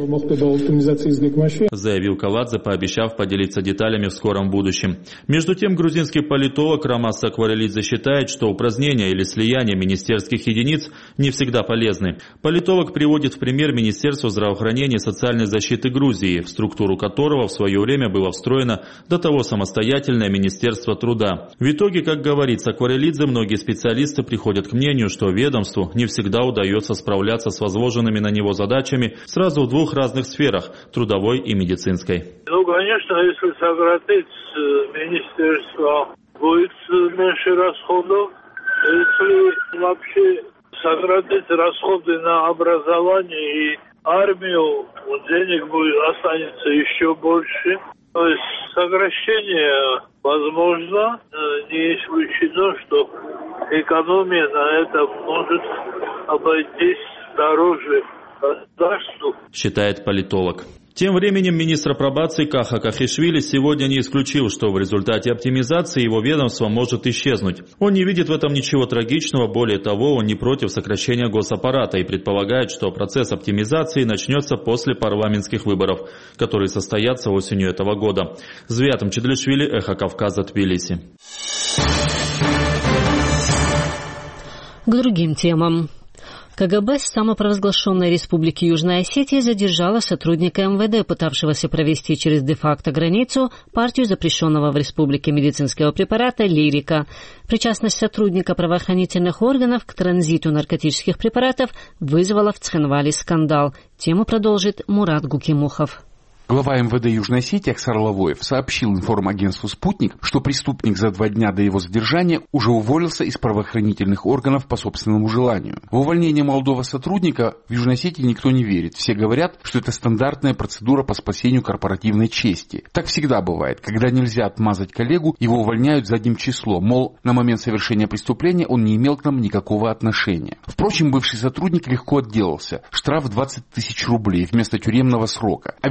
заявил Каладзе, пообещав поделиться деталями в скором будущем. Между тем, грузинский политолог Рамас Акварелидзе считает, что упразднение или слияние министерских единиц не всегда полезны. Политолог приводит в пример Министерство здравоохранения и социальной защиты Грузии, в структуру которого в свое время было встроено до того самостоятельное Министерство труда. В итоге, как говорит Акварелидзе, многие специалисты приходят к мнению, что ведомству не всегда удается справляться с с возложенными на него задачами сразу в двух разных сферах – трудовой и медицинской. Ну, конечно, если сократить министерство, будет меньше расходов. Если вообще сократить расходы на образование и армию, денег будет, останется еще больше. То есть сокращение возможно, не исключено, что экономия на это может обойтись дороже государству, считает политолог. Тем временем министр пробации Каха Кахишвили сегодня не исключил, что в результате оптимизации его ведомство может исчезнуть. Он не видит в этом ничего трагичного, более того, он не против сокращения госаппарата и предполагает, что процесс оптимизации начнется после парламентских выборов, которые состоятся осенью этого года. Звятом Чедлишвили, Эхо Кавказа, Тбилиси. К другим темам. КГБ самопровозглашенной Республики Южная Осетия задержала сотрудника эм вэ дэ, пытавшегося провести через де-факто границу партию запрещенного в республике медицинского препарата «Лирика». Причастность сотрудника правоохранительных органов к транзиту наркотических препаратов вызвала в Цхинвале скандал. Тему продолжит Мурат Гукимухов. Глава эм вэ дэ Южной Осетии Аксар Лавоев сообщил информагентству «Спутник», что преступник за два дня до его задержания уже уволился из правоохранительных органов по собственному желанию. В увольнение молодого сотрудника в Южной Осетии никто не верит. Все говорят, что это стандартная процедура по спасению корпоративной чести. Так всегда бывает. Когда нельзя отмазать коллегу, его увольняют задним числом. Мол, на момент совершения преступления он не имел к нам никакого отношения. Впрочем, бывший сотрудник легко отделался. Штраф двадцать тысяч рублей вместо тюремного срока. А ведь тут целая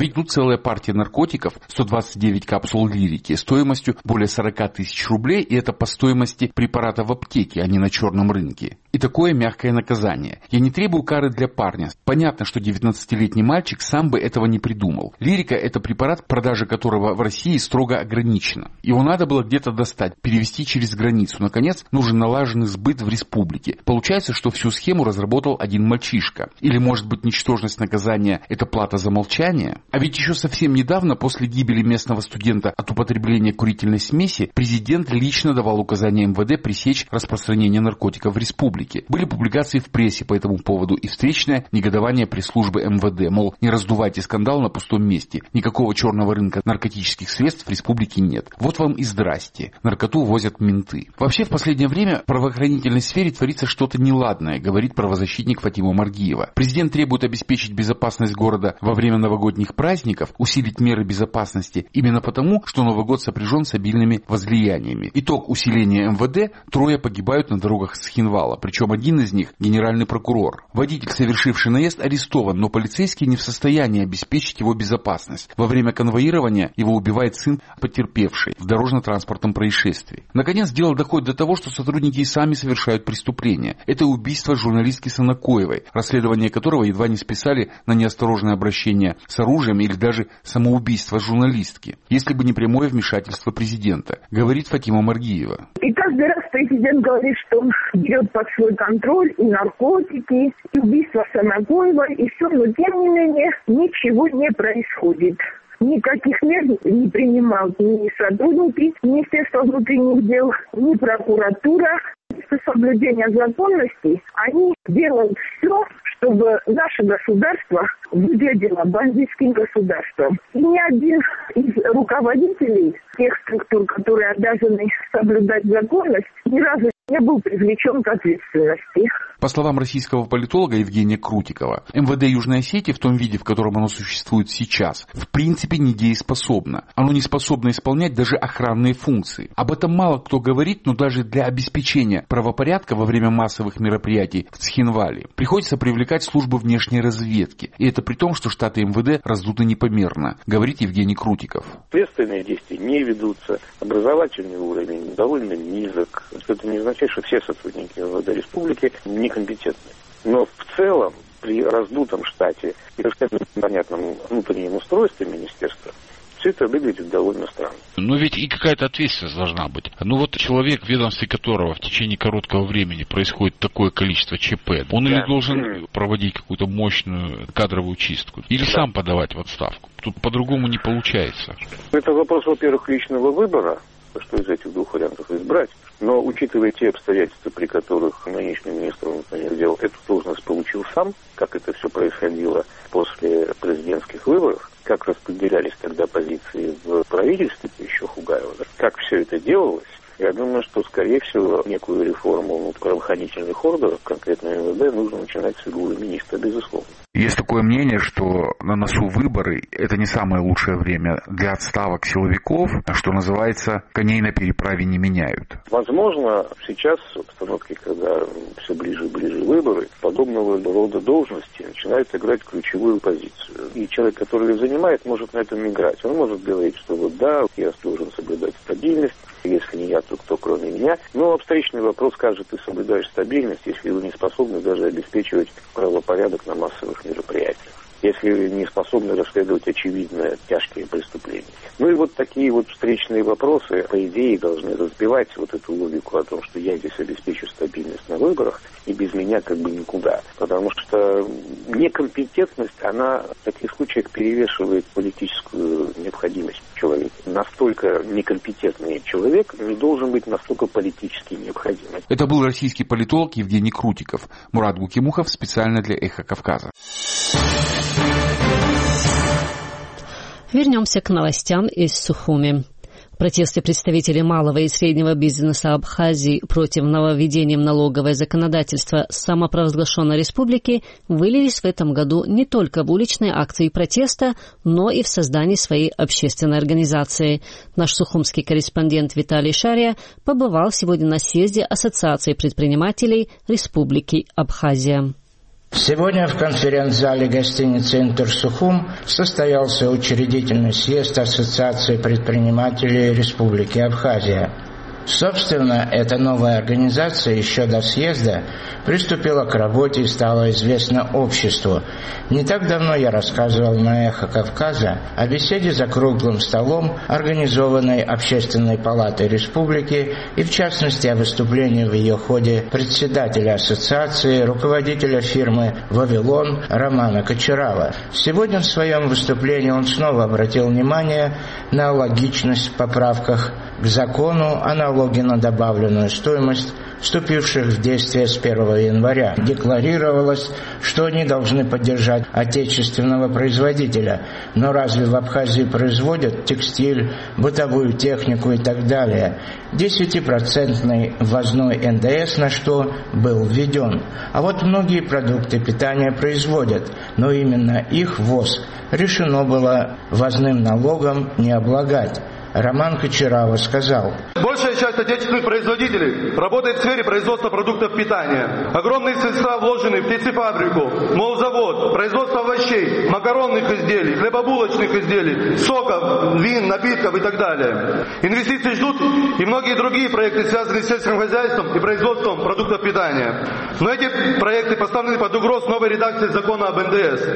целая партия наркотиков, сто двадцать девять капсул лирики, стоимостью более сорок тысяч рублей, и это по стоимости препарата в аптеке, а не на черном рынке. И такое мягкое наказание. Я не требую кары для парня. Понятно, что девятнадцатилетний мальчик сам бы этого не придумал. Лирика – это препарат, продажа которого в России строго ограничена. Его надо было где-то достать, перевести через границу. Наконец, нужен налаженный сбыт в республике. Получается, что всю схему разработал один мальчишка. Или, может быть, ничтожность наказания – это плата за молчание? А ведь еще совсем недавно, после гибели местного студента от употребления курительной смеси, президент лично давал указание эм вэ дэ пресечь распространение наркотиков в республике. Были публикации в прессе по этому поводу и встречное негодование пресс-службы эм вэ дэ, мол, не раздувайте скандал на пустом месте, никакого черного рынка наркотических средств в республике нет. Вот вам и здрасте, наркоту возят менты. Вообще, в последнее время в правоохранительной сфере творится что-то неладное, говорит правозащитник Фатима Маргиева. Президент требует обеспечить безопасность города во время новогодних праздников, усилить меры безопасности именно потому, что Новый год сопряжен с обильными возлияниями. Итог усиления эм вэ дэ: трое погибают на дорогах Схинвала, причем один из них – генеральный прокурор. Водитель, совершивший наезд, арестован, но полицейские не в состоянии обеспечить его безопасность. Во время конвоирования его убивает сын потерпевшей в дорожно-транспортном происшествии. Наконец, дело доходит до того, что сотрудники и сами совершают преступления. Это убийство журналистки Санакоевой, расследование которого едва не списали на неосторожное обращение с оружием или даже самоубийство журналистки, если бы не прямое вмешательство президента, говорит Фатима Маргиева. И каждый раз президент говорит, что он берет под свой контроль и наркотики, и убийство Санакоевой, и все, но тем не менее ничего не происходит. Никаких мер не принимают ни сотрудники Министерства внутренних дел, ни прокуратура. С соблюдения законности они делают все, чтобы наше государство выглядело бандитским государством. И ни один из руководителей тех структур, которые обязаны соблюдать законность, ни разу не был привлечен к ответственности. По словам российского политолога Евгения Крутикова, эм вэ дэ Южной Осетии в том виде, в котором оно существует сейчас, в принципе недееспособно. Оно не способно исполнять даже охранные функции. Об этом мало кто говорит, но даже для обеспечения правопорядка во время массовых мероприятий в Цхинвале приходится привлекать службы внешней разведки. И это при том, что штаты эм вэ дэ раздуты непомерно, говорит Евгений Крутиков. Следственные действия не ведутся, образовательный уровень довольно низок. Это не означает, что все сотрудники эм вэ дэ республики некомпетентны. Но в целом при раздутом штате и совершенно непонятном внутреннем устройстве министерства все это выглядит довольно странно. Но ведь и какая-то ответственность должна быть. Ну вот человек, в ведомстве которого в течение короткого времени происходит такое количество ЧП, он да. или должен mm. проводить какую-то мощную кадровую чистку, или да. сам подавать в отставку. Тут по-другому не получается. Это вопрос, во-первых, личного выбора, что из этих двух вариантов избрать. Но учитывая те обстоятельства, при которых нынешний министр внутренних дел эту должность получил сам, как это все происходило после президентских выборов, как распределялись тогда позиции в правительстве, еще Хугаева, да? Как все это делалось, я думаю, что, скорее всего, некую реформу правоохранительных органов, конкретно эм вэ дэ, нужно начинать с фигуры министра, безусловно. Есть такое мнение, что на носу выборы – это не самое лучшее время для отставок силовиков, что называется, коней на переправе не меняют. Возможно, сейчас в обстановке, когда все ближе и ближе выборы, подобного рода должности начинают играть ключевую позицию. И человек, который ее занимает, может на этом играть. Он может говорить, что вот да, я должен соблюдать стабильность, если не я, то кто кроме меня. Но встречный вопрос, как же ты соблюдаешь стабильность, если вы не способны даже обеспечивать правопорядок на массовых мероприятиях, если вы не способны расследовать очевидно тяжкие преступления. Ну и вот такие вот встречные вопросы, по идее, должны разбивать вот эту логику о том, что я здесь обеспечу стабильность на выборах, и без меня как бы никуда. Потому что некомпетентность, она в таких случаях перевешивает политическую необходимость человека. Настолько некомпетентный человек не должен быть настолько политически необходим. Это был российский политолог Евгений Крутиков. Мурат Гукимухов специально для «Эхо Кавказа». Вернемся к новостям из Сухуми. Протесты представителей малого и среднего бизнеса Абхазии против нововведения налогового законодательства самопровозглашенной республики вылились в этом году не только в уличные акции протеста, но и в создании своей общественной организации. Наш сухумский корреспондент Виталий Шария побывал сегодня на съезде Ассоциации предпринимателей Республики Абхазия. Сегодня в конференц-зале гостиницы «Интерсухум» состоялся учредительный съезд Ассоциации предпринимателей Республики Абхазия. Собственно, эта новая организация еще до съезда приступила к работе и стала известна обществу. Не так давно я рассказывал на «Эхо Кавказа» о беседе за круглым столом, организованной Общественной палатой республики, и в частности о выступлении в ее ходе председателя ассоциации, руководителя фирмы «Вавилон» Романа Кочарава. Сегодня в своем выступлении он снова обратил внимание на логичность в поправках к закону о налоге на добавленную стоимость, вступивших в действие с первого января. Декларировалось, что они должны поддержать отечественного производителя. Но разве в Абхазии производят текстиль, бытовую технику и так далее? десятипроцентный ввозной эн дэ эс на что был введен. А вот многие продукты питания производят, но именно их ввоз решено было ввозным налогом не облагать. Роман Кочарава сказал: большая часть отечественных производителей работает в сфере производства продуктов питания. Огромные средства вложены в птицефабрику, молзавод, производство овощей, макаронных изделий, хлебобулочных изделий, соков, вин, напитков и так далее. Инвестиции ждут и многие другие проекты, связанные с сельским хозяйством и производством продуктов питания. Но эти проекты поставлены под угрозу новой редакции закона об эн дэ эс.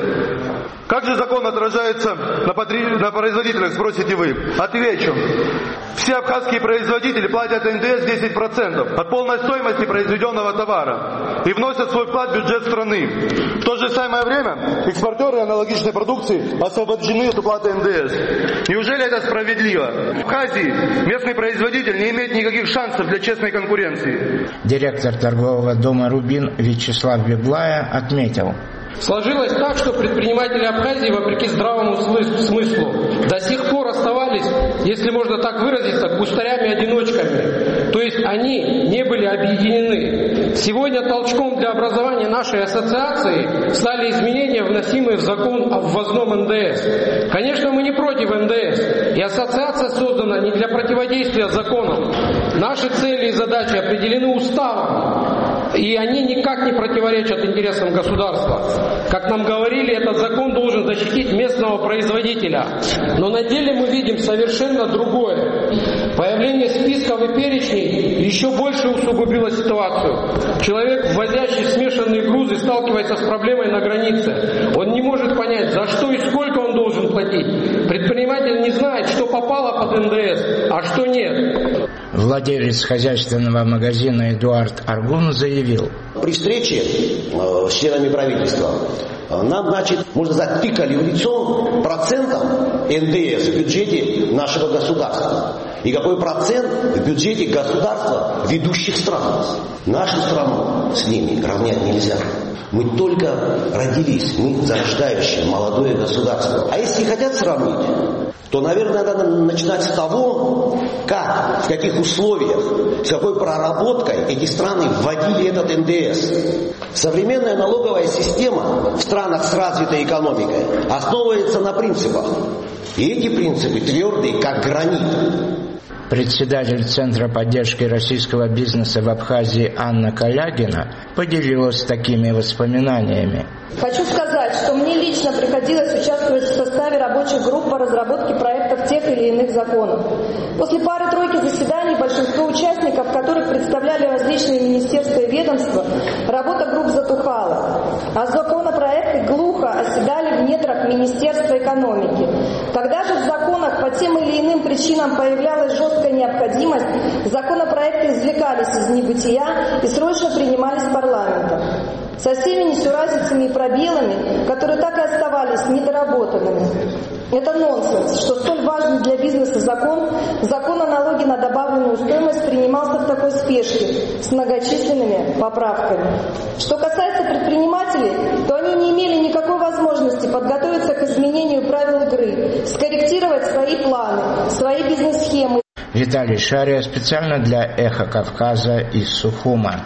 Как же закон отражается на, подри... на производителях, спросите вы? Отвечу. Все абхазские производители платят эн дэ эс десять процентов от полной стоимости произведенного товара и вносят свой вклад в бюджет страны. В то же самое время экспортеры аналогичной продукции освобождены от уплаты эн дэ эс. Неужели это справедливо? В Абхазии местный производитель не имеет никаких шансов для честной конкуренции. Директор торгового дома «Рубин» Вячеслав Беблая отметил: сложилось так, что предприниматели Абхазии, вопреки здравому смыслу, до сих пор оставались, если можно так выразиться, кустарями-одиночками. То есть они не были объединены. Сегодня толчком для образования нашей ассоциации стали изменения, вносимые в закон о ввозном эн дэ эс. Конечно, мы не против эн дэ эс, и ассоциация создана не для противодействия законам. Наши цели и задачи определены уставом, и они никак не противоречат интересам государства. Как нам говорили, этот закон должен защитить местного производителя. Но на деле мы видим совершенно другое. Появление списков и перечней еще больше усугубило ситуацию. Человек, ввозящий смешанные грузы, сталкивается с проблемой на границе. Он не может понять, за что и сколько он должен платить. Предприниматель не знает, что попало под эн дэ эс, а что нет. Владелец хозяйственного магазина Эдуард Аргун заявил: при встрече э, с членами правительства э, нам, значит, можно сказать, тыкали в лицо процентом эн дэ эс в бюджете нашего государства. И какой процент в бюджете государства ведущих стран. Нашу страну с ними равнять нельзя. Мы только родились, мы зарождающее молодое государство. А если хотят сравнить, то, наверное, надо начинать с того, как, в каких условиях, с какой проработкой эти страны вводили этот эн дэ эс. Современная налоговая система в странах с развитой экономикой основывается на принципах. И эти принципы твердые, как гранит. Председатель Центра поддержки российского бизнеса в Абхазии Анна Калягина поделилась такими воспоминаниями. Хочу сказать, что мне лично приходилось участвовать в составе рабочих групп по разработке проектов тех или иных законов. После пары-тройки заседаний большинство участников, которых представляли различные министерства и ведомства, работа групп затухала, а законопроекты глухо оседали в недрах Министерства экономики. Когда же в законах по тем или иным причинам появлялась жесткая необходимость, законопроекты извлекались из небытия и срочно принимались парламентом. Со всеми несуразицами и пробелами, которые так и оставались недоработанными. Это нонсенс, что столь важный для бизнеса закон, закон о налоге на добавленную стоимость, принимался в такой спешке, с многочисленными поправками. Что касается предпринимателей, то они не имели никакой возможности подготовиться к изменению правил игры, скорректировать свои планы, свои бизнес-схемы. Виталий Шария специально для «Эхо Кавказа» из Сухума.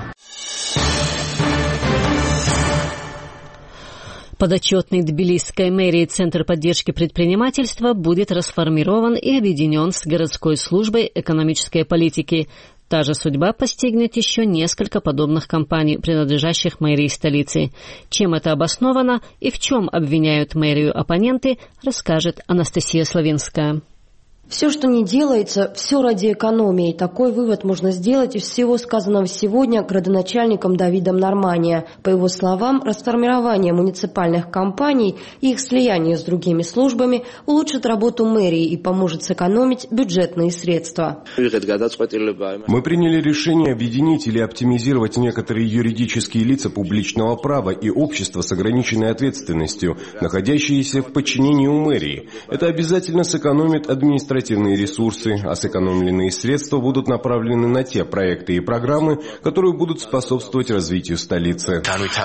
Подотчетный Тбилисской мэрии Центр поддержки предпринимательства будет расформирован и объединен с городской службой экономической политики. Та же судьба постигнет еще несколько подобных компаний, принадлежащих мэрии столицы. Чем это обосновано и в чем обвиняют мэрию оппоненты, расскажет Анастасия Славинская. Все, что не делается, все ради экономии. Такой вывод можно сделать из всего сказанного сегодня градоначальником Давидом Нормания. По его словам, расформирование муниципальных компаний и их слияние с другими службами улучшит работу мэрии и поможет сэкономить бюджетные средства. Мы приняли решение объединить или оптимизировать некоторые юридические лица публичного права и общества с ограниченной ответственностью, находящиеся в подчинении у мэрии. Это обязательно сэкономит административные ресурсы, а сэкономленные средства будут направлены на те проекты и программы, которые будут способствовать развитию столицы.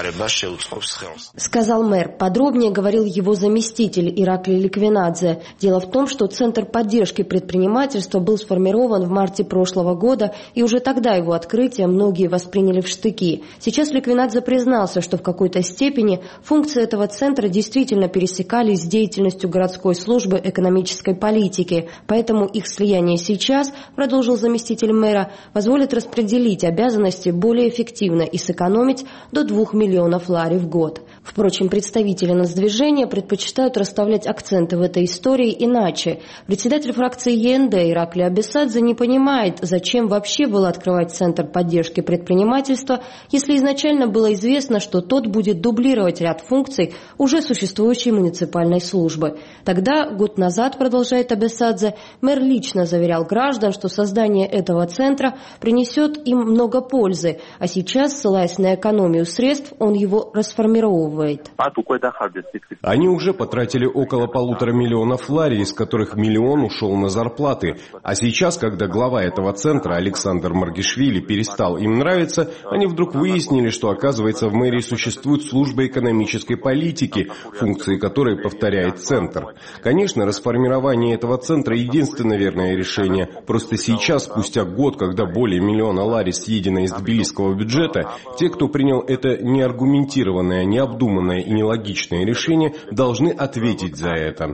Сказал мэр. Подробнее говорил его заместитель Ираклий Ликвинадзе. Дело в том, что Центр поддержки предпринимательства был сформирован в марте прошлого года, и уже тогда его открытие многие восприняли в штыки. Сейчас Ликвинадзе признался, что в какой-то степени функции этого центра действительно пересекались с деятельностью городской службы экономической политики. Поэтому их слияние сейчас, продолжил заместитель мэра, позволит распределить обязанности более эффективно и сэкономить до двух миллионов лари в год. Впрочем, представители нацдвижения предпочитают расставлять акценты в этой истории иначе. Председатель фракции ЕНД Ираклий Абесадзе не понимает, зачем вообще было открывать Центр поддержки предпринимательства, если изначально было известно, что тот будет дублировать ряд функций уже существующей муниципальной службы. Тогда, год назад, продолжает Абесадзе, мэр лично заверял граждан, что создание этого центра принесет им много пользы, а сейчас, ссылаясь на экономию средств, он его расформировывает. Они уже потратили около полутора миллионов лари, из которых миллион ушел на зарплаты. А сейчас, когда глава этого центра Александр Маргишвили перестал им нравиться, они вдруг выяснили, что, оказывается, в мэрии существует служба экономической политики, функции которой повторяет центр. Конечно, расформирование этого центра единственное верное решение. Просто сейчас, спустя год, когда более миллиона лари съедено из тбилисского бюджета, те, кто принял это неаргументированное, необдуманное и нелогичное решение, должны ответить за это.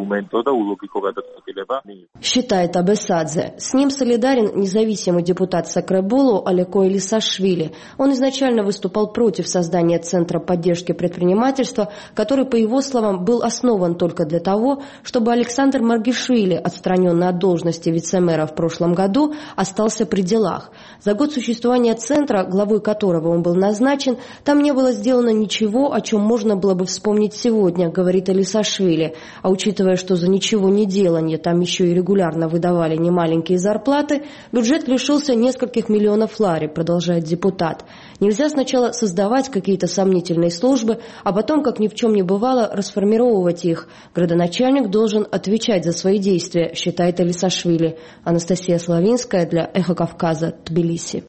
Считает Абесадзе. С ним солидарен независимый депутат Сакреболу Алеко Элисашвили. Он изначально выступал против создания Центра поддержки предпринимательства, который, по его словам, был основан только для того, чтобы Александр Маргишвили, отстраненный от должности вице-мэра в прошлом году, остался при делах. За год существования Центра, главой которого он был назначен, там не было сделано ничего, о чем можно было бы вспомнить сегодня, говорит Элисашвили. А учитывая, что за ничего не делание там еще и регулярно выдавали немаленькие зарплаты, бюджет лишился нескольких миллионов лари, продолжает депутат. Нельзя сначала создавать какие-то сомнительные службы, а потом, как ни в чем не бывало, расформировывать их. Градоначальник должен отвечать за свои действия, считает Элисашвили. Анастасия Славинская для Эхо Кавказа, Тбилиси.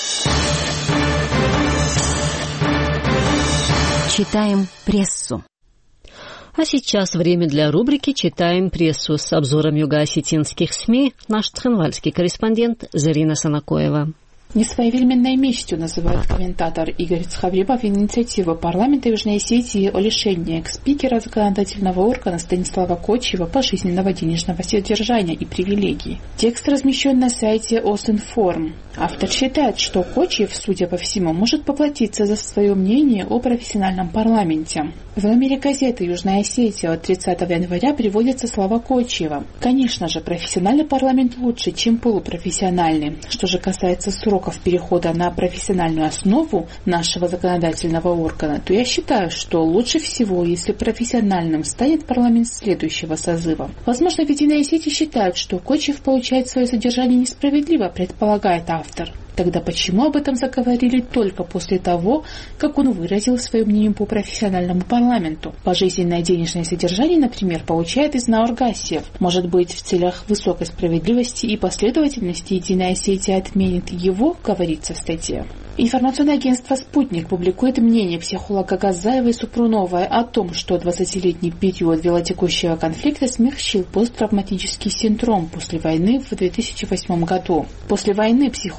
Читаем прессу. А сейчас время для рубрики «Читаем прессу» с обзором юго-осетинских СМИ наш цхинвальский корреспондент Зарина Санакоева. Несвоевременной местью называет комментатор Игорь Цхавребов инициативу парламента Южной Осетии о лишении экс-спикера законодательного органа Станислава Кочиева пожизненного денежного содержания и привилегий. Текст размещен на сайте Осинформ. Автор считает, что Кочиев, судя по всему, может поплатиться за свое мнение о профессиональном парламенте. В номере газеты «Южная Осетия» от тридцатого января приводятся слова Кочиева. Конечно же, профессиональный парламент лучше, чем полупрофессиональный. Что же касается сроков перехода на профессиональную основу нашего законодательного органа, то я считаю, что лучше всего, если профессиональным станет парламент следующего созыва. Возможно, в Единой Осетии считают, что Кочиев получает свое содержание несправедливо, предполагает автор. Тогда почему об этом заговорили только после того, как он выразил свое мнение по профессиональному парламенту? Пожизненное денежное содержание, например, получает Изнаор Гассиев. Может быть, в целях высокой справедливости и последовательности Единая Осетия отменит его, говорится в статье. Информационное агентство «Спутник» публикует мнение психолога Газаева и Супруновой о том, что двадцатилетний период велотекущего конфликта смягчил посттравматический синдром после войны в две тысячи восьмом году. После войны психологи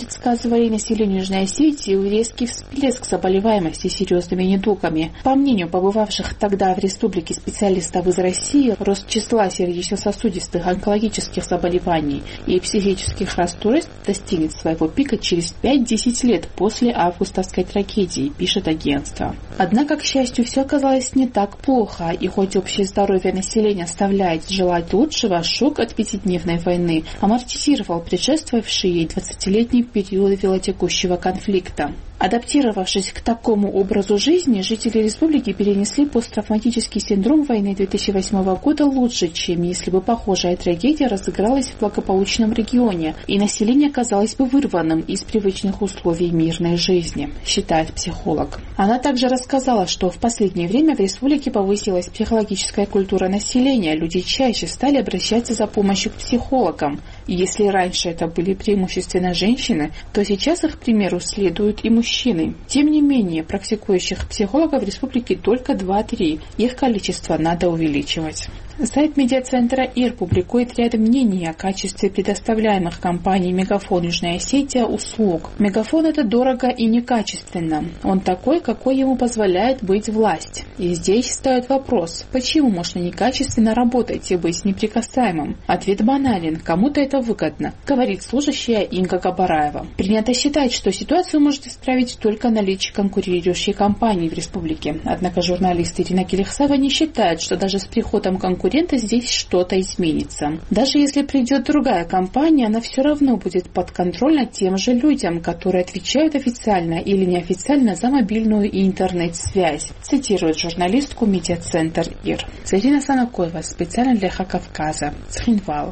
предсказывали населению Южной Осетии резкий всплеск заболеваемости серьезными недугами. По мнению побывавших тогда в республике специалистов из России, рост числа сердечно-сосудистых онкологических заболеваний и психических расстройств достигнет своего пика через пять-десять лет после августовской трагедии, пишет агентство. Однако, к счастью, все оказалось не так плохо, и хоть общее здоровье населения оставляет желать лучшего, шок от пятидневной войны амортизировал предшествовавший ей двадцатилетний период велотекущего конфликта. Адаптировавшись к такому образу жизни, жители республики перенесли посттравматический синдром войны две тысячи восьмого года лучше, чем если бы похожая трагедия разыгралась в благополучном регионе, и население оказалось бы вырванным из привычных условий мирной жизни, считает психолог. Она также рассказала, что в последнее время в республике повысилась психологическая культура населения, люди чаще стали обращаться за помощью к психологам. И если раньше это были преимущественно женщины, то сейчас их примеру следуют и мужчины. Тем не менее, практикующих психологов в республике только два-три. Их количество надо увеличивать. Сайт медиацентра ИР публикует ряд мнений о качестве предоставляемых компанией «Мегафон Южная Осетия» услуг. «Мегафон» — это дорого и некачественно. Он такой, какой ему позволяет быть власть. И здесь встает вопрос, почему можно некачественно работать и быть неприкасаемым? Ответ банален, кому-то это выгодно, говорит служащая Инга Габараева. Принято считать, что ситуацию может исправить только наличие конкурирующей компании в республике. Однако журналист Ирина Келихсава не считает, что даже с приходом конкурента здесь что-то изменится. Даже если придет другая компания, она все равно будет подконтрольна тем же людям, которые отвечают официально или неофициально за мобильную и интернет-связь, цитирует журналистку медиацентр ИР. Зарина Санакоева, специально для Эхо Кавказа, Цхинвал.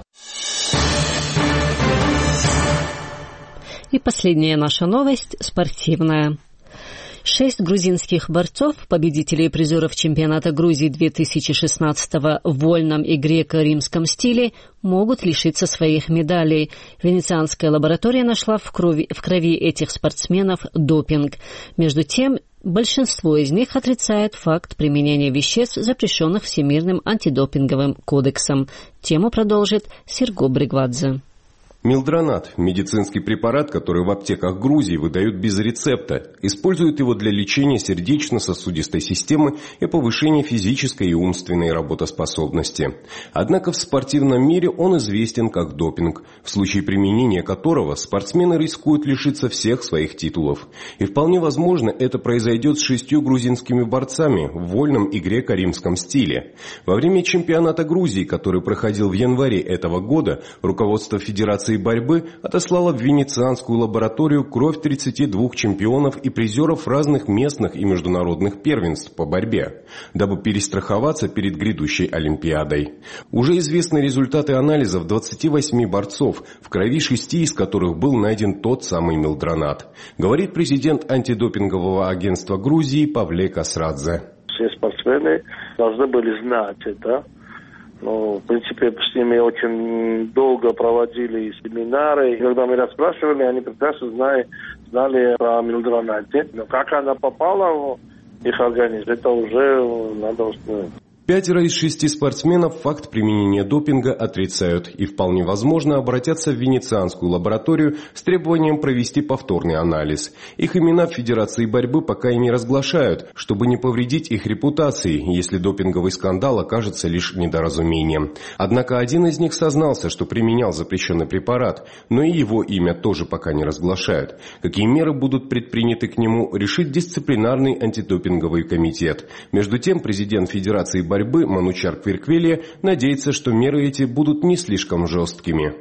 И последняя наша новость спортивная. Шесть грузинских борцов, победителей и призеров чемпионата Грузии две тысячи шестнадцатого в вольном и греко-римском стиле, могут лишиться своих медалей. Венецианская лаборатория нашла в крови, в крови этих спортсменов допинг. Между тем, большинство из них отрицает факт применения веществ, запрещенных Всемирным антидопинговым кодексом. Тему продолжит Серго Бригвадзе. Милдронат – медицинский препарат, который в аптеках Грузии выдают без рецепта. Используют его для лечения сердечно-сосудистой системы и повышения физической и умственной работоспособности. Однако в спортивном мире он известен как допинг, в случае применения которого спортсмены рискуют лишиться всех своих титулов. И вполне возможно, это произойдет с шестью грузинскими борцами в вольном и греко-римском стиле. Во время чемпионата Грузии, который проходил в январе этого года, руководство Федерации борьбы отослала в венецианскую лабораторию кровь тридцати двух чемпионов и призеров разных местных и международных первенств по борьбе, дабы перестраховаться перед грядущей Олимпиадой. Уже известны результаты анализов двадцати восьми борцов, в крови шести из которых был найден тот самый милдронат, говорит президент антидопингового агентства Грузии Павле Касрадзе. Все спортсмены должны были знать это. Ну, в принципе, с ними очень долго проводили семинары. И когда мы расспрашивали, они прекрасно знали, знали про милдронате. Но как она попала в их организм, это уже надо установить. Пятеро из шести спортсменов факт применения допинга отрицают и вполне возможно обратятся в венецианскую лабораторию с требованием провести повторный анализ. Их имена в Федерации борьбы пока и не разглашают, чтобы не повредить их репутации, если допинговый скандал окажется лишь недоразумением. Однако один из них сознался, что применял запрещенный препарат, но и его имя тоже пока не разглашают. Какие меры будут предприняты к нему, решит дисциплинарный антидопинговый комитет. Между тем, президент Федерации борьбы борьбы Манучар Квирквелия надеется, что меры эти будут не слишком жесткими.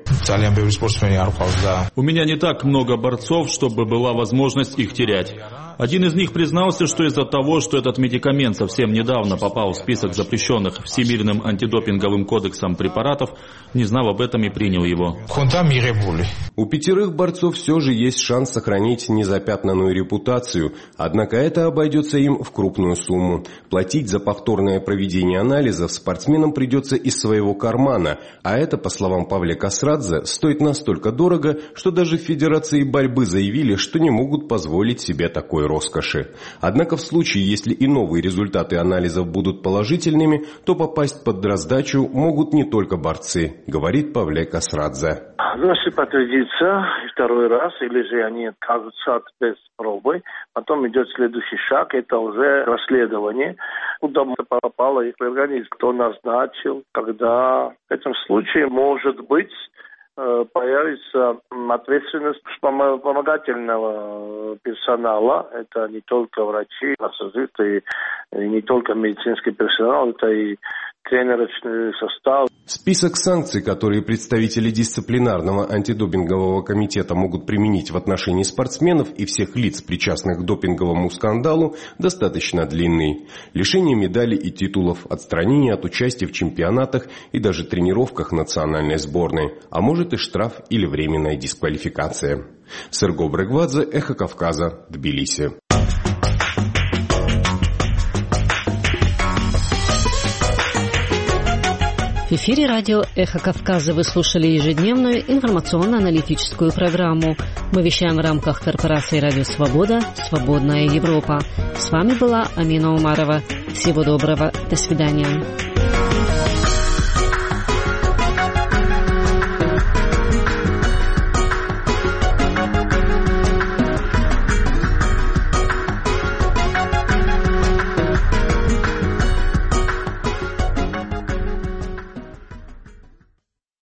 У меня не так много борцов, чтобы была возможность их терять. Один из них признался, что из-за того, что этот медикамент совсем недавно попал в список запрещенных Всемирным антидопинговым кодексом препаратов, не знал об этом и принял его. У пятерых борцов все же есть шанс сохранить незапятнанную репутацию, однако это обойдется им в крупную сумму. Платить за повторное проведение анализов спортсменам придется из своего кармана, а это, по словам Павля Касрадзе, стоит настолько дорого, что даже в Федерации борьбы заявили, что не могут позволить себе такой роскоши. роскоши. Однако в случае, если и новые результаты анализов будут положительными, то попасть под раздачу могут не только борцы, говорит Павлек Асрадзе. Ну, если подтвердится второй раз, или же они откажутся без пробы, потом идет следующий шаг, это уже расследование, куда попало их организм, кто назначил, когда. В этом случае, может быть, появится ответственность вспомогательного персонала. Это не только врачи, массажисты, и не только медицинский персонал, это и тренировочный состав. Список санкций, которые представители дисциплинарного антидопингового комитета могут применить в отношении спортсменов и всех лиц, причастных к допинговому скандалу, достаточно длинный. Лишение медалей и титулов, отстранение от участия в чемпионатах и даже тренировках национальной сборной, а может и штраф или временная дисквалификация. Серго Брегвадзе, Эхо Кавказа, Тбилиси. В эфире радио «Эхо Кавказа» вы слушали ежедневную информационно-аналитическую программу. Мы вещаем в рамках корпорации «Радио Свобода. Свободная Европа». С вами была Амина Умарова. Всего доброго. До свидания.